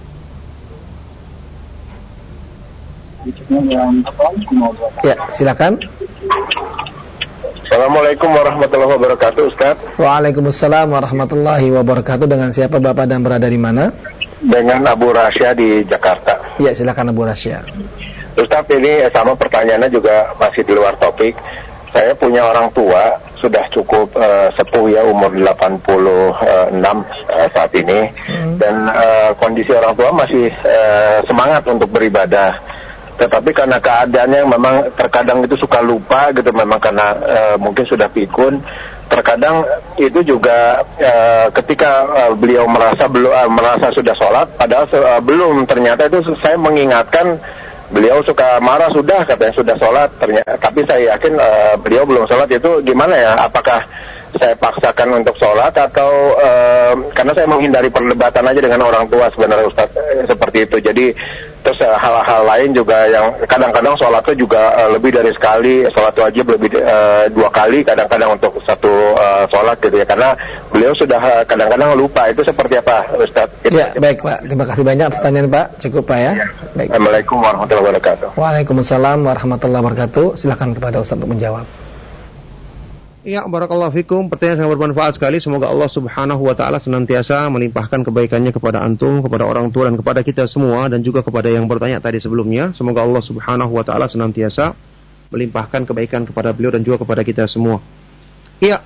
Speaker 2: Ya, silakan.
Speaker 3: Assalamualaikum warahmatullahi wabarakatuh Ustaz.
Speaker 2: Waalaikumsalam warahmatullahi wabarakatuh. Dengan siapa Bapak dan berada di mana?
Speaker 3: Dengan Abu Rasya di Jakarta.
Speaker 2: Ya, silakan Abu Rasya.
Speaker 3: Ustaz, ini sama pertanyaannya juga masih di luar topik. Saya punya orang tua,
Speaker 4: sudah cukup sepuh ya, umur 86 saat ini. Dan kondisi orang tua masih semangat untuk beribadah. Tetapi karena keadaannya yang memang terkadang itu suka lupa gitu, memang karena mungkin sudah pikun. Terkadang itu juga ketika beliau merasa sudah sholat, padahal belum. Ternyata itu saya mengingatkan, beliau suka marah, sudah katanya sudah sholat. Ternyata, tapi saya yakin beliau belum sholat. Itu gimana ya? Apakah saya paksakan untuk sholat atau karena saya menghindari perdebatan aja dengan orang tua sebenarnya, Ustaz, seperti itu. Jadi terus hal-hal lain juga yang kadang-kadang sholatnya juga lebih dari sekali, sholat wajib lebih 2 kali kadang-kadang untuk satu sholat gitu ya, karena beliau sudah kadang-kadang lupa. Itu seperti apa, Ustaz?
Speaker 2: Ya, baik Pak, terima kasih banyak pertanyaan Pak. Cukup Pak ya. Baik.
Speaker 4: Assalamualaikum warahmatullahi wabarakatuh.
Speaker 2: Waalaikumsalam warahmatullahi wabarakatuh. Silakan kepada Ustaz untuk menjawab.
Speaker 1: Ya, barakallahu fikum. Pertanyaan yang bermanfaat sekali. Semoga Allah Subhanahu wa taala senantiasa melimpahkan kebaikannya kepada antum, kepada orang tua dan kepada kita semua, dan juga kepada yang bertanya tadi sebelumnya. Semoga Allah Subhanahu wa taala senantiasa melimpahkan kebaikan kepada beliau dan juga kepada kita semua. Ya.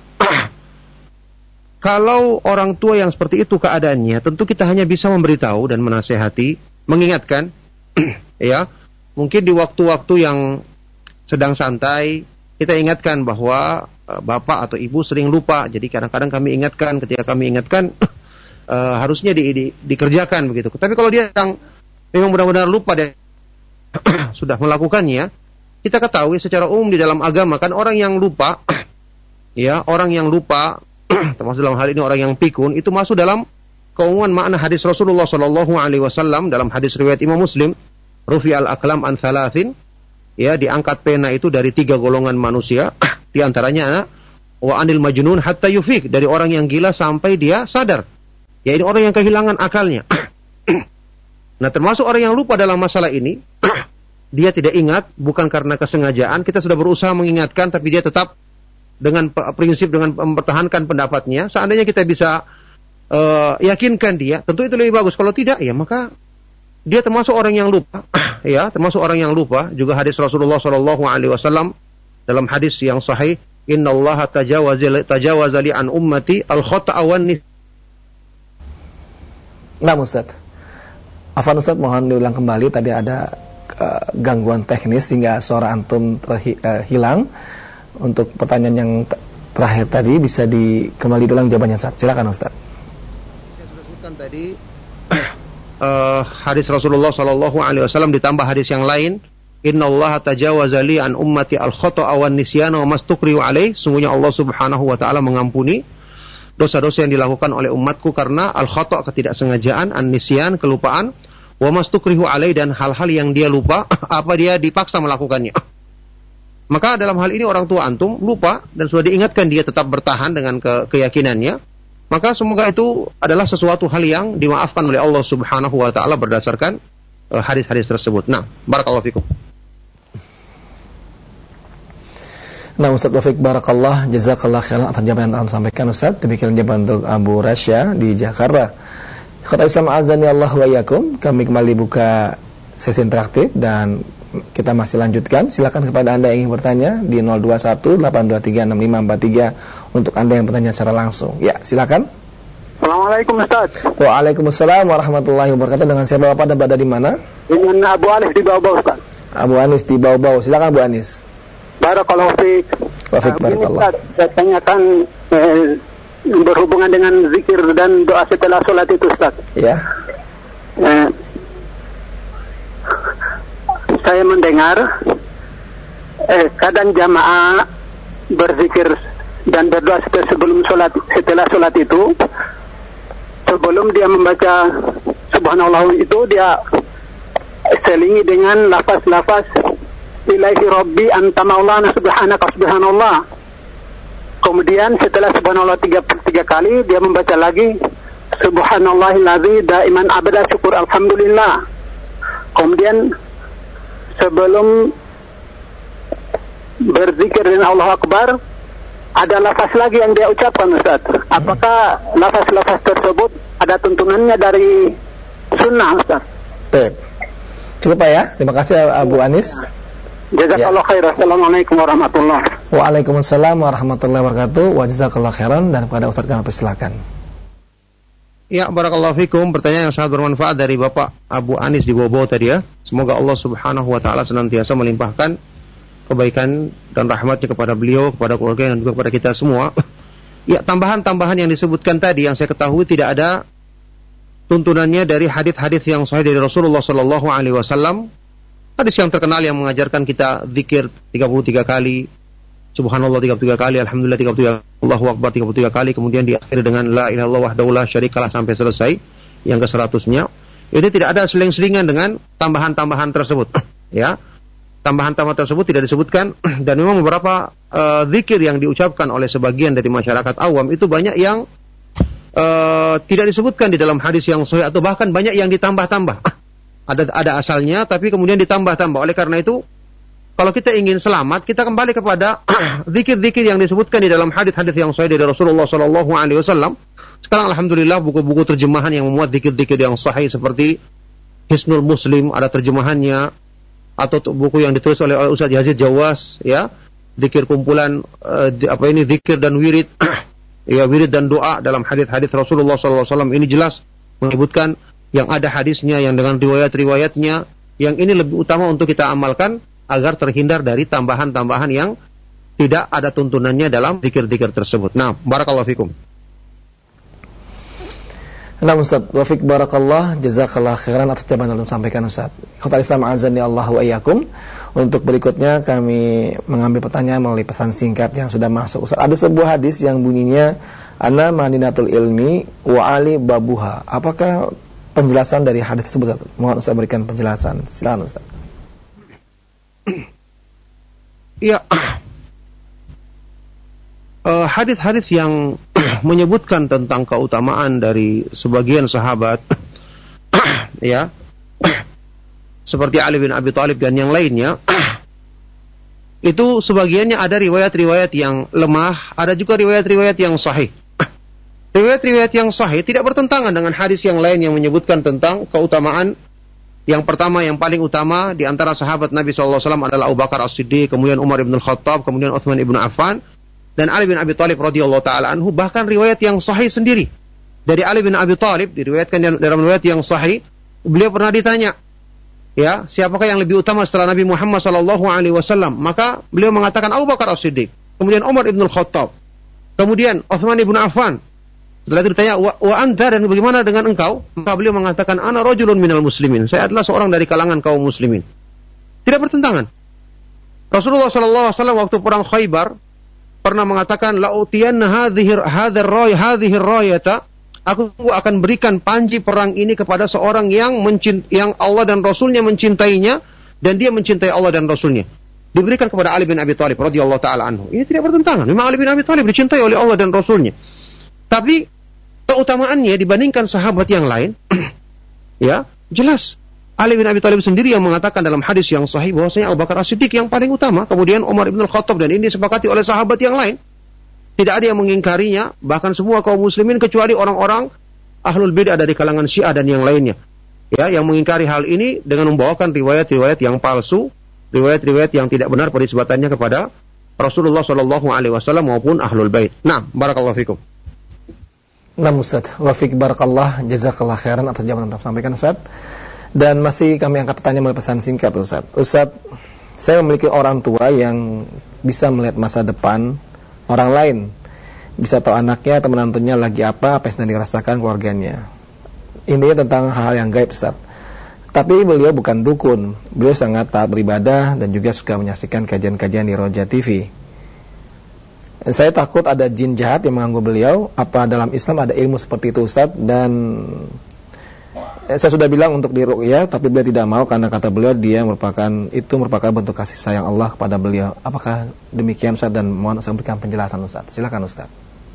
Speaker 1: Kalau orang tua yang seperti itu keadaannya, tentu kita hanya bisa memberitahu dan menasehati, mengingatkan. Ya. Mungkin di waktu-waktu yang sedang santai, kita ingatkan bahwa bapak atau ibu sering lupa. Jadi kadang-kadang kami ingatkan, ketika kami ingatkan harusnya dikerjakan begitu. Tapi kalau dia yang memang benar-benar lupa dan sudah melakukannya, kita ketahui secara umum di dalam agama kan orang yang lupa ya, orang yang lupa termasuk dalam hal ini orang yang pikun, itu masuk dalam keumuman makna hadis Rasulullah sallallahu alaihi wasallam dalam hadis riwayat Imam Muslim, rufi'al aqlam an thalathin, ya, diangkat pena itu dari 3 golongan manusia. Di antaranya wa anil majnun hatta yufik, dari orang yang gila sampai dia sadar. Ya, ini orang yang kehilangan akalnya. Nah, termasuk orang yang lupa dalam masalah ini, dia tidak ingat bukan karena kesengajaan, kita sudah berusaha mengingatkan tapi dia tetap dengan prinsip, dengan mempertahankan pendapatnya. Seandainya kita bisa yakinkan dia, tentu itu lebih bagus. Kalau tidak, ya maka dia termasuk orang yang lupa. Ya, termasuk orang yang lupa. Juga hadis Rasulullah sallallahu alaihi wasallam dalam hadis yang sahih, innallaha tajawaza li an ummati al-khata'a wan nis.
Speaker 2: Nah, Ustaz. Afwan Ustaz, mohon diulang kembali, tadi ada gangguan teknis sehingga suara antum hilang. Untuk pertanyaan yang terakhir tadi bisa kembali diulang jawabannya, Ustaz. Silakan Ustaz.
Speaker 1: Saya sudah sebutkan tadi hadis Rasulullah sallallahu alaihi wasallam ditambah hadis yang lain, innallaha tajawaza li an ummati al-khata'a wan nisyana wa mastukrihu alaih. Sungguhnya Allah Subhanahu wa taala mengampuni dosa-dosa yang dilakukan oleh umatku karena al-khata', ketidaksengajaan, an-nisyan, kelupaan, wa mastukrihu alaih, dan hal-hal yang dia lupa apa dia dipaksa melakukannya. Maka dalam hal ini orang tua antum lupa dan sudah diingatkan, dia tetap bertahan dengan keyakinannya. Maka semoga itu adalah sesuatu hal yang dimaafkan oleh Allah Subhanahu wa taala berdasarkan hadis-hadis tersebut. Nah, barakallahu fikum.
Speaker 2: Nah, Ustaz Taufik barakallah, jazakallah khairan atas jawaban yang Anda sampaikan Ustaz. Demikian jawaban untuk Abu Rasya di Jakarta. Kata Islam azani Allah wa iyyakum, kami kembali buka sesi interaktif dan kita masih lanjutkan. Silakan kepada Anda yang ingin bertanya di 0218236543 untuk Anda yang bertanya secara langsung. Ya, silakan.
Speaker 5: Assalamualaikum Ustaz.
Speaker 2: Waalaikumsalam warahmatullahi wabarakatuh. Dengan siapa Bapak dan Bapak di mana?
Speaker 5: Dengan Abu Anis di Bau-Bau Ustaz.
Speaker 2: Abu Anis di Bau-Bau. Silakan Abu Anis.
Speaker 5: Barakallahu fiik.
Speaker 2: Barakallah.
Speaker 5: Saya tanyakan berhubungan dengan zikir dan doa setelah sholat itu Ustaz.
Speaker 2: Ya.
Speaker 5: Saya mendengar kadang jamaah berzikir dan berdoa setelah sholat itu, sebelum dia membaca subhanallah itu dia selingi dengan lafaz-lafaz ilahi rabbi anta maulana subhanaka subhanallah. Kemudian setelah subhanallah 3 kali dia membaca lagi subhanallahillazi daiman abada syukur alhamdulillah. Kemudian sebelum berzikir dengan Allah Akbar ada lafaz lagi yang dia ucapkan Ustaz. Apakah lafaz-lafaz tersebut ada tuntunannya dari sunnah Ustaz?
Speaker 2: Cukup Pak ya. Terima kasih Abu Anis.
Speaker 5: Jazakallah khair. Assalamualaikum warahmatullahi wabarakatuh.
Speaker 2: Waalaikumsalam warahmatullahi wabarakatuh. Wa jazakallah khairan. Dan kepada Ustaz kami persilakan.
Speaker 1: Ya, barakallahu fikum. Pertanyaan yang sangat bermanfaat dari Bapak Abu Anis di Bobo tadi ya. Semoga Allah Subhanahu wa taala senantiasa melimpahkan kebaikan dan rahmatnya kepada beliau, kepada keluarga dan juga kepada kita semua. Ya, tambahan-tambahan yang disebutkan tadi yang saya ketahui tidak ada tuntunannya dari hadis-hadis yang sahih dari Rasulullah sallallahu alaihi wasallam. Hadis yang terkenal yang mengajarkan kita zikir 33 kali, subhanallah 33 kali, alhamdulillah 33, Allahu akbar 33 kali, kemudian diakhiri dengan la ilaha illallah wahdahu la syarikalah sampai selesai yang ke-100-nya. Ini tidak ada seling-selingan dengan tambahan-tambahan tersebut. Ya. Tambahan-tambahan tersebut tidak disebutkan dan memang beberapa zikir yang diucapkan oleh sebagian dari masyarakat awam itu banyak yang tidak disebutkan di dalam hadis yang sahih atau bahkan banyak yang ditambah-tambah. Ada asalnya tapi kemudian ditambah-tambah. Oleh karena itu kalau kita ingin selamat, kita kembali kepada zikir-zikir yang disebutkan di dalam hadis-hadis yang sahih dari Rasulullah sallallahu alaihi wasallam. Sekarang alhamdulillah buku-buku terjemahan yang memuat zikir-zikir yang sahih seperti Hisnul Muslim ada terjemahannya, atau buku yang ditulis oleh Ustaz Yazid Jawas ya, zikir kumpulan zikir dan wirid ya, wirid dan doa dalam hadis-hadis Rasulullah sallallahu alaihi wasallam ini jelas menyebutkan yang ada hadisnya yang dengan riwayat-riwayatnya, yang ini lebih utama untuk kita amalkan agar terhindar dari tambahan-tambahan yang tidak ada tuntunannya dalam zikir-zikir tersebut. Nah, barakallahu fikum.
Speaker 2: Nah Ustaz, wafik barakallah, jazakallah khairan atas jawaban yang sampaikan Ustaz. Ikhwatal Islam azani Allah wa iyyakum. Untuk berikutnya kami mengambil pertanyaan melalui pesan singkat yang sudah masuk Ustaz. Ada sebuah hadis yang bunyinya ana madinatul ilmi wa ali babuha. Apakah penjelasan dari hadis tersebut Ustaz? Mohon Ustaz berikan penjelasan. Silakan Ustaz.
Speaker 1: Ya, hadis-hadis yang menyebutkan tentang keutamaan dari sebagian sahabat, ya, seperti Ali bin Abi Thalib dan yang lainnya, itu sebagiannya ada riwayat-riwayat yang lemah, ada juga riwayat-riwayat yang sahih. Riwayat-riwayat yang sahih tidak bertentangan dengan hadis yang lain yang menyebutkan tentang keutamaan. Yang pertama, yang paling utama di antara sahabat Nabi SAW adalah Abu Bakar As-Siddiq, kemudian Umar ibn Khattab, kemudian Uthman ibn Affan, dan Ali bin Abi Thalib radhiyallahu ta'ala anhu. Bahkan riwayat yang sahih sendiri dari Ali bin Abi Thalib diriwayatkan dalam riwayat yang sahih, beliau pernah ditanya, ya, siapakah yang lebih utama setelah Nabi Muhammad SAW? Maka beliau mengatakan Abu Bakar As-Siddiq, kemudian Umar ibn Khattab, kemudian Uthman ibn Affan. Setelah itu ditanya, wa anta, dan bagaimana dengan engkau? Maka beliau mengatakan, ana rajulun minal muslimin. Saya adalah seorang dari kalangan kaum muslimin. Tidak bertentangan. Rasulullah SAW waktu perang Khaybar pernah mengatakan, la'utiyanna hadhihi rayata. Aku akan berikan panji perang ini kepada seorang yang Allah dan Rasulnya mencintainya, dan dia mencintai Allah dan Rasulnya. Diberikan kepada Ali bin Abi Thalib radhiyallahu ta'ala anhu. Ini tidak bertentangan. Memang Ali bin Abi Thalib dicintai oleh Allah dan Rasulnya. Tapi keutamaannya dibandingkan sahabat yang lain, ya, jelas. Ali bin Abi Thalib sendiri yang mengatakan dalam hadis yang sahih bahwasanya Abu Bakar As-Siddiq yang paling utama, kemudian Umar ibn Khattab, dan ini disepakati oleh sahabat yang lain. Tidak ada yang mengingkarinya, bahkan semua kaum muslimin kecuali orang-orang ahlul bid'ah dari kalangan Syiah dan yang lainnya. Ya, yang mengingkari hal ini dengan membawakan riwayat-riwayat yang palsu, riwayat-riwayat yang tidak benar penisbatannya kepada Rasulullah sallallahu alaihi wasallam maupun ahlul bait. Nah, barakallahu fikum.
Speaker 2: Nah Ustaz, wafik barakallah, jazakallah khairan atas jawaban yang sampaikan Ustaz. Dan masih kami angkat pertanyaan melalui pesan singkat Ustaz. Ustaz, saya memiliki orang tua yang bisa melihat masa depan orang lain, bisa tahu anaknya atau menantunya lagi apa yang sedang dirasakan keluarganya. Intinya tentang hal yang gaib Ustaz. Tapi beliau bukan dukun, beliau sangat taat beribadah dan juga suka menyaksikan kajian-kajian di Roja TV. Saya takut ada jin jahat yang mengganggu beliau. Apa dalam Islam ada ilmu seperti itu Ustaz? Dan saya sudah bilang untuk diruqyah, tapi beliau tidak mau karena kata beliau itu merupakan bentuk kasih sayang Allah kepada beliau. Apakah demikian Ustaz? Dan mohon saya berikan penjelasan Ustaz. Silakan Ustaz.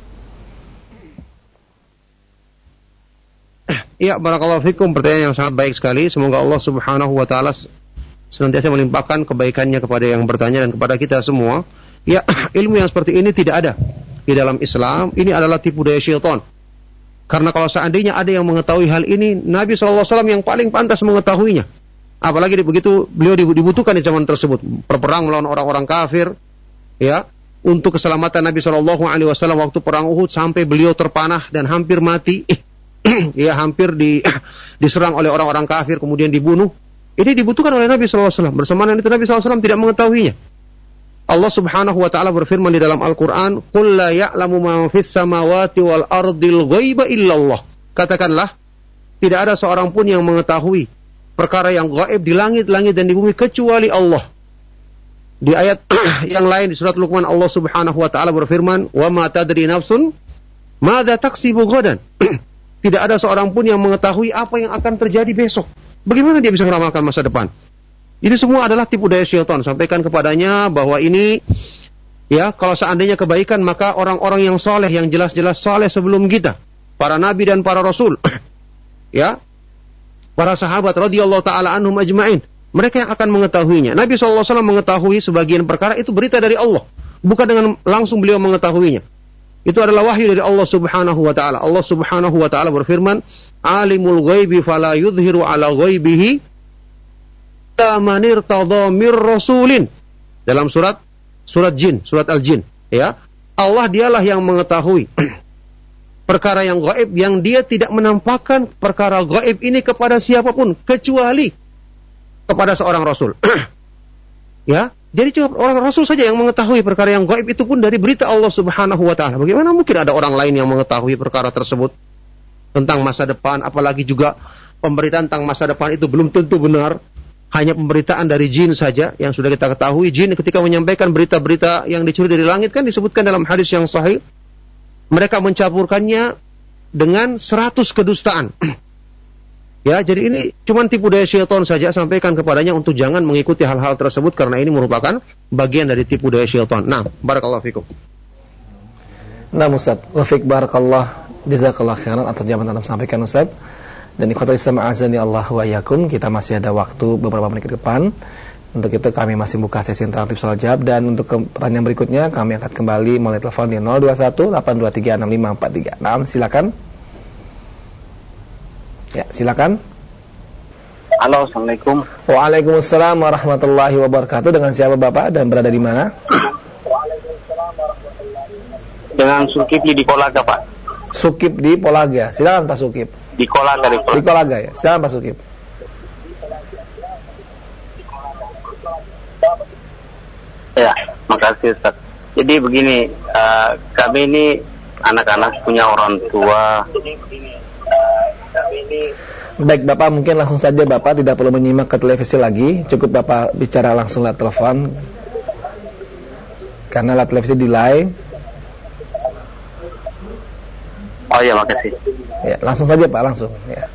Speaker 1: Ya, barakallahu fikum. Pertanyaan yang sangat baik sekali. Semoga Allah Subhanahu wa taala senantiasa melimpahkan kebaikannya kepada yang bertanya dan kepada kita semua. Ya, ilmu yang seperti ini tidak ada di dalam Islam. Ini adalah tipu daya syaitan. Karena kalau seandainya ada yang mengetahui hal ini, Nabi SAW yang paling pantas mengetahuinya. Apalagi begitu beliau dibutuhkan di zaman tersebut, berperang melawan orang-orang kafir, ya, untuk keselamatan Nabi SAW waktu perang Uhud sampai beliau terpanah dan hampir mati, ya, hampir diserang oleh orang-orang kafir kemudian dibunuh. Ini dibutuhkan oleh Nabi SAW. Bersamaan itu Nabi SAW tidak mengetahuinya. Allah Subhanahu wa taala berfirman di dalam Al-Qur'an, "Qul la ya'lamu ma fis samawati wal ardil ghaiba illallah." Katakanlah, tidak ada seorang pun yang mengetahui perkara yang gaib di langit-langit dan di bumi kecuali Allah. Di ayat yang lain di surat Luqman, Allah Subhanahu wa taala berfirman, "Wa ma tadri nafsun madza taksibu ghadan." Tidak ada seorang pun yang mengetahui apa yang akan terjadi besok. Bagaimana dia bisa meramalkan masa depan? Ini semua adalah tipu daya syaitan. Sampaikan kepadanya bahwa ini, ya, kalau seandainya kebaikan, maka orang-orang yang soleh, yang jelas-jelas soleh sebelum kita, para nabi dan para rasul, ya, para sahabat radhiyallahu taala anhum ajma'in, mereka yang akan mengetahuinya. Nabi SAW mengetahui sebagian perkara itu berita dari Allah, bukan dengan langsung beliau mengetahuinya. Itu adalah wahyu dari Allah Subhanahu wa taala. Allah Subhanahu wa taala berfirman, "Alimul ghaibi fala yudhiru ala ghaibihi man irtadha mir rasulin." Dalam surat Jin, surat Al-Jin, ya. Allah dialah yang mengetahui perkara yang gaib, yang dia tidak menampakkan perkara gaib ini kepada siapapun kecuali kepada seorang rasul. Ya, jadi cuma orang rasul saja yang mengetahui perkara yang gaib, itu pun dari berita Allah Subhanahu wa taala. Bagaimana mungkin ada orang lain yang mengetahui perkara tersebut tentang masa depan, apalagi juga pemberitaan tentang masa depan itu belum tentu benar. Hanya pemberitaan dari jin saja yang sudah kita ketahui. Jin ketika menyampaikan berita-berita yang dicuri dari langit, kan disebutkan dalam hadis yang sahih, mereka mencampurkannya dengan 100 kedustaan. Ya, jadi ini cuma tipu daya syaitan saja. Sampaikan kepadanya untuk jangan mengikuti hal-hal tersebut, karena ini merupakan bagian dari tipu daya syaitan. Nah, barakallahu fikum.
Speaker 2: Nah, Ustaz, wa fik barakallah, jazakallah khairan atas jawaban yang sampaikan Ustaz. Dan ikhwatul Islam azani Allah wa iyyakum, kita masih ada waktu beberapa menit ke depan. Untuk itu kami masih buka sesi interaktif soal jawab, dan untuk pertanyaan berikutnya kami angkat kembali melalui telepon di 0218236543. Nah, silakan. Ya, silakan.
Speaker 3: Halo, Assalamualaikum.
Speaker 2: Waalaikumsalam warahmatullahi wabarakatuh. Dengan siapa Bapak dan berada di mana?
Speaker 3: Dengan Sukip di Kolaga, Pak.
Speaker 2: Sukip di Polaga. Silakan Pak Sukip.
Speaker 3: Di Kolaga,
Speaker 2: Di Kolaga, ya. Silakan Pak Sukip.
Speaker 3: Ya, makasih Ustaz. Jadi begini, kami ini anak-anak punya orang tua.
Speaker 2: Baik Bapak, mungkin langsung saja Bapak, tidak perlu menyimak ke televisi lagi. Cukup Bapak bicara langsung lewat telepon, karena lewat televisi delay.
Speaker 3: Oh ya, makasih.
Speaker 2: Ya, langsung saja Pak, langsung. Ya.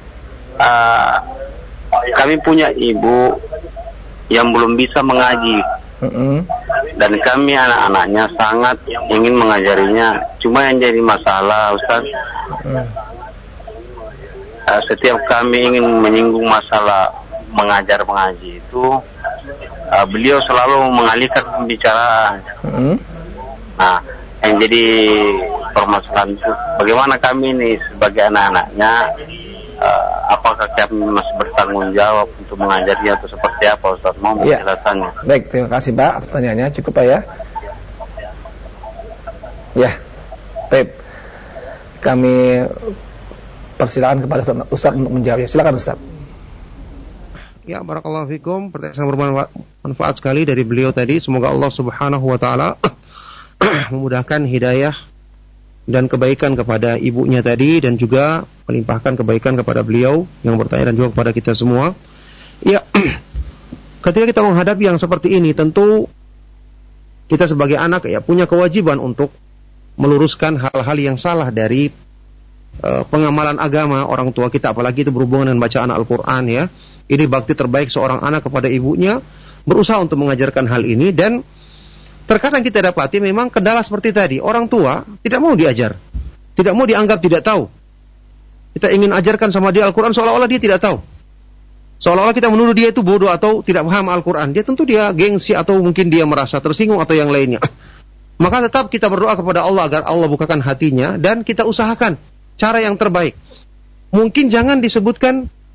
Speaker 3: Kami punya ibu yang belum bisa mengaji, dan kami anak-anaknya sangat ingin mengajarinya. Cuma yang jadi masalah, Ustaz, setiap kami ingin menyinggung masalah mengajar mengaji itu, beliau selalu mengalihkan pembicaraan. Nah, yang jadi permasalahan itu, bagaimana kami ini sebagai anak-anaknya, apakah kami masih bertanggung jawab untuk mengajarnya atau seperti apa, Ustaz? Mau penjelasannya?
Speaker 2: Ya. Baik, terima kasih Pak atas pertanyaannya. Cukup Pak ya. Ya, baik. Kami persilakan kepada Ustaz untuk menjawabnya. Silakan Ustaz.
Speaker 1: Ya, barakallahu fikum. Pertanyaan yang bermanfaat sekali dari beliau tadi. Semoga Allah Subhanahu wa taala memudahkan hidayah dan kebaikan kepada ibunya tadi, dan juga melimpahkan kebaikan kepada beliau yang bertanya dan juga kepada kita semua. Ya, ketika kita menghadapi yang seperti ini, tentu kita sebagai anak ya punya kewajiban untuk meluruskan hal-hal yang salah dari pengamalan agama orang tua kita, apalagi itu berhubungan dengan bacaan Al-Quran ya. Ini bakti terbaik seorang anak kepada ibunya, berusaha untuk mengajarkan hal ini. Dan terkadang kita dapati memang kendala seperti tadi, orang tua tidak mau diajar, tidak mau dianggap tidak tahu. Kita ingin ajarkan sama dia Al-Quran seolah-olah dia tidak tahu, seolah-olah kita menuduh dia itu bodoh atau tidak paham Al-Quran. Dia tentu dia gengsi atau mungkin dia merasa tersinggung atau yang lainnya. Maka tetap kita berdoa kepada Allah agar Allah bukakan hatinya, dan kita usahakan cara yang terbaik. Mungkin jangan disebutkan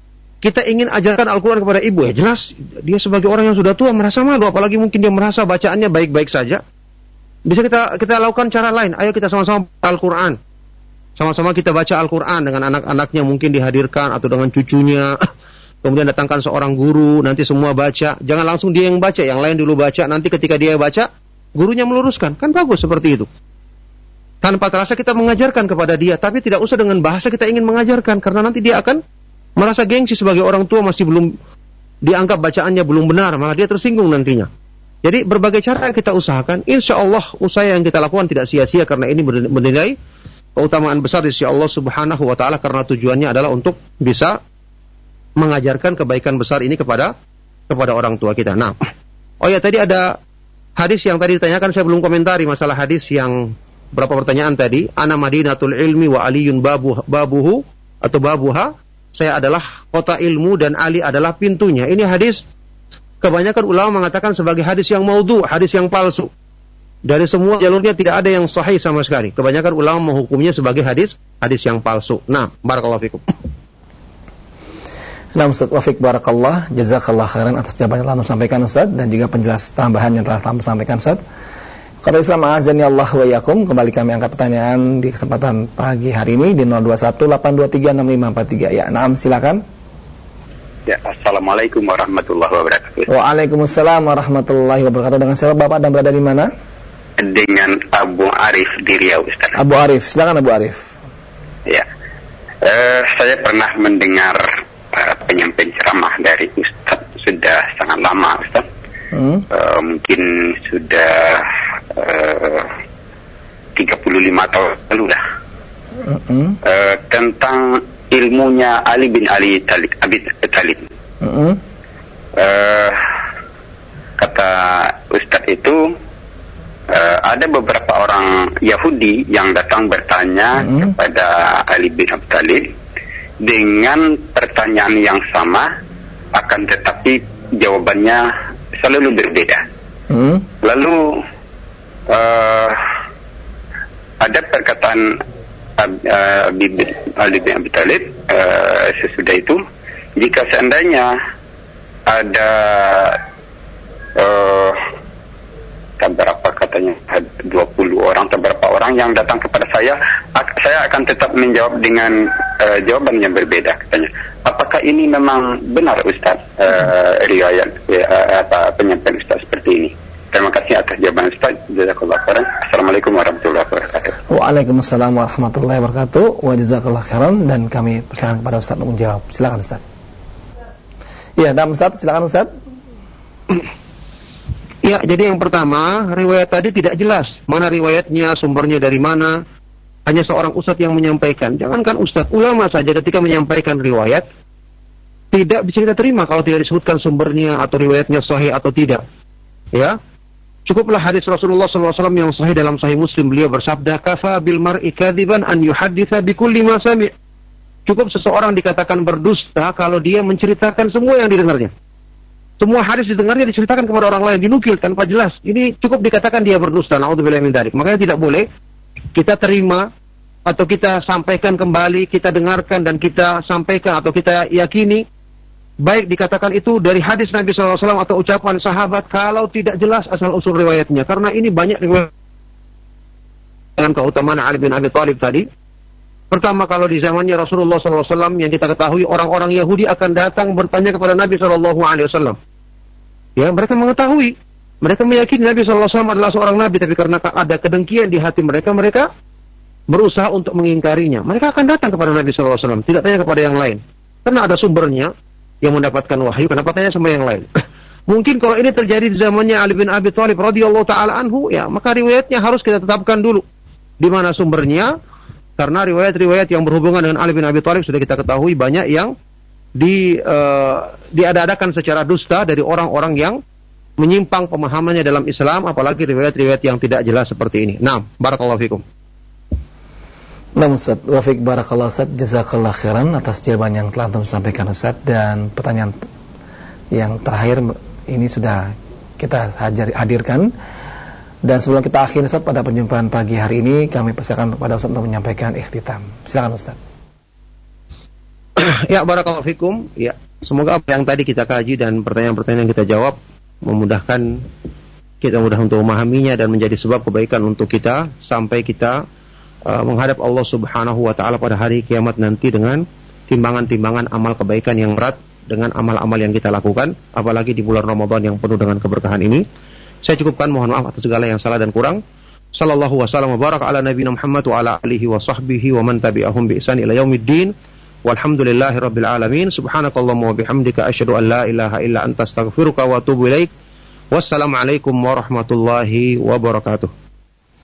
Speaker 1: kita ingin ajarkan Al-Quran kepada ibu, ya jelas dia sebagai orang yang sudah tua merasa malu, apalagi mungkin dia merasa bacaannya baik-baik saja. Bisa kita lakukan cara lain. Ayo kita sama-sama Al-Quran. Sama-sama kita baca Al-Quran dengan anak-anaknya, mungkin dihadirkan atau dengan cucunya. Kemudian datangkan seorang guru, nanti semua baca. Jangan langsung dia yang baca, yang lain dulu baca. Nanti ketika dia baca, gurunya meluruskan. Kan bagus seperti itu. Tanpa terasa kita mengajarkan kepada dia, tapi tidak usah dengan bahasa kita ingin mengajarkan, karena nanti dia akan merasa gengsi sebagai orang tua, masih belum dianggap bacaannya belum benar, malah dia tersinggung nantinya. Jadi berbagai cara yang kita usahakan, insya Allah usaha yang kita lakukan tidak sia-sia, karena ini bernilai keutamaan besar di sisi Allah Subhanahu wa Ta'ala, karena tujuannya adalah untuk bisa mengajarkan kebaikan besar ini kepada orang tua kita. Nah, oh ya, tadi ada hadis yang tadi ditanyakan, saya belum komentari masalah hadis yang berapa pertanyaan tadi. Ana madinatul ilmi wa aliyun babuhu atau babuha. Saya adalah kota ilmu dan Ali adalah pintunya. Ini hadis kebanyakan ulama mengatakan sebagai hadis yang maudhu, hadis yang palsu. Dari semua jalurnya tidak ada yang sahih sama sekali. Kebanyakan ulama menghukumnya sebagai hadis yang palsu. Nah, barakallahu fikum.
Speaker 2: Nah, Ustaz Wafik barakallah, jazakallah khairan atas jawaban yang telah sampaikan Ustaz, dan juga penjelas tambahan yang telah sampaikan Ustaz. Kata Islam azani Allah wa yakum, kembali kami angkat pertanyaan di kesempatan pagi hari ini di 0218236543. Ya, naam, silakan.
Speaker 6: Ya, assalamualaikum warahmatullahi wabarakatuh.
Speaker 2: Waalaikumsalam warahmatullahi wabarakatuh. Dengan siapa Bapak dan berada di mana?
Speaker 6: Dengan Abu Arif di Riau, Ustaz.
Speaker 2: Abu Arif, silakan Abu Arif.
Speaker 6: Ya, saya pernah mendengar penyampaian ceramah dari Ustaz sudah sangat lama, Ustaz. Mungkin sudah 35 tahun lalu lah. Tentang ilmunya Ali bin Abi Talib. Kata Ustaz itu ada beberapa orang Yahudi yang datang bertanya kepada Ali bin Abi Talib dengan pertanyaan yang sama, akan tetapi jawabannya selalu berbeda. Lalu ada perkataan Ali bin Abi Talib sesudah itu, jika seandainya ada berapa katanya 20 orang atau berapa orang yang datang kepada saya akan tetap menjawab dengan jawaban yang berbeda, katanya. Apakah ini memang benar, Ustaz, riwayat penyampaian Ustaz seperti ini? Terima kasih atas jawaban Ustaz. Jazakallah khairan. Assalamualaikum warahmatullahi wabarakatuh.
Speaker 2: Waalaikumsalam warahmatullahi wabarakatuh. Wa jazakallah khairan, dan kami persilakan kepada Ustaz untuk menjawab. Silakan Ustaz. Iya, dan Ustaz, silakan Ustaz.
Speaker 1: Ya, jadi yang pertama, riwayat tadi tidak jelas. Mana riwayatnya, sumbernya dari mana. Hanya seorang ustaz yang menyampaikan. Jangankan ustaz, ulama saja ketika menyampaikan riwayat, tidak bisa kita terima kalau tidak disebutkan sumbernya atau riwayatnya sahih atau tidak. Ya, cukuplah hadis Rasulullah SAW yang sahih dalam Sahih Muslim. Beliau bersabda, "Kafa bil mar'i kadziban an yuhadditsa bi kulli ma sami'." Cukup seseorang dikatakan berdusta kalau dia menceritakan semua yang didengarnya. Semua hadis didengarnya diceritakan kepada orang lain, dinukil tanpa jelas. Ini cukup dikatakan dia berdusta. Na'udzubillahi min dzalik. Makanya tidak boleh kita terima atau kita sampaikan kembali, kita dengarkan dan kita sampaikan atau kita yakini, baik dikatakan itu dari hadis Nabi SAW atau ucapan sahabat, kalau tidak jelas asal-usul riwayatnya. Karena ini banyak riwayat dengan keutamaan Ali bin Abi Thalib tadi. Pertama, kalau di zamannya Rasulullah SAW yang kita ketahui, orang-orang Yahudi akan datang bertanya kepada Nabi SAW. Ya, mereka mengetahui, mereka meyakini Nabi SAW adalah seorang Nabi, tapi karena ada kedengkian di hati mereka, mereka berusaha untuk mengingkarinya. Mereka akan datang kepada Nabi SAW, tidak tanya kepada yang lain. Karena ada sumbernya yang mendapatkan wahyu, kenapa tanya sama yang lain? Mungkin kalau ini terjadi di zamannya Ali bin Abi Thalib radhiyallahu ta'ala anhu, ya, maka riwayatnya harus kita tetapkan dulu. Di mana sumbernya? Karena riwayat-riwayat yang berhubungan dengan Ali bin Abi Thalib sudah kita ketahui banyak yang diada-adakan secara dusta dari orang-orang yang menyimpang pemahamannya dalam Islam, apalagi riwayat-riwayat yang tidak jelas seperti ini. Nah, barakallahu fikum.
Speaker 2: Nah, Ustaz Wafik barakallahu Ustaz, jazakallah khairan atas jawaban yang telah Antum sampaikan Ustaz, dan pertanyaan yang terakhir ini sudah kita hadirkan. Dan sebelum kita akhiri Ustaz pada perjumpaan pagi hari ini, kami persilakan kepada Ustaz untuk menyampaikan ikhtitam. Silakan Ustaz.
Speaker 1: Ya, barakallahu fikum. Ya, Semoga apa yang tadi kita kaji dan pertanyaan-pertanyaan yang kita jawab memudahkan kita untuk memahaminya dan menjadi sebab kebaikan untuk kita sampai kita menghadap Allah Subhanahu wa taala pada hari kiamat nanti dengan timbangan-timbangan amal kebaikan yang berat dengan amal-amal yang kita lakukan, apalagi di bulan Ramadan yang penuh dengan keberkahan ini. Saya cukupkan, mohon maaf atas segala yang salah dan kurang. Sallallahu wasallam wa baraka ala nabiyina Muhammad wa ala alihi wa sahbihi wa man tabi'ahum bi ihsan ila yaumiddin. Walhamdulillahi rabbil alamin. Subhanakallahumma wa bihamdika asyhadu an la ilaha illa anta astaghfiruka wa atubu ilaik. Wassalamualaikum warahmatullahi wabarakatuh.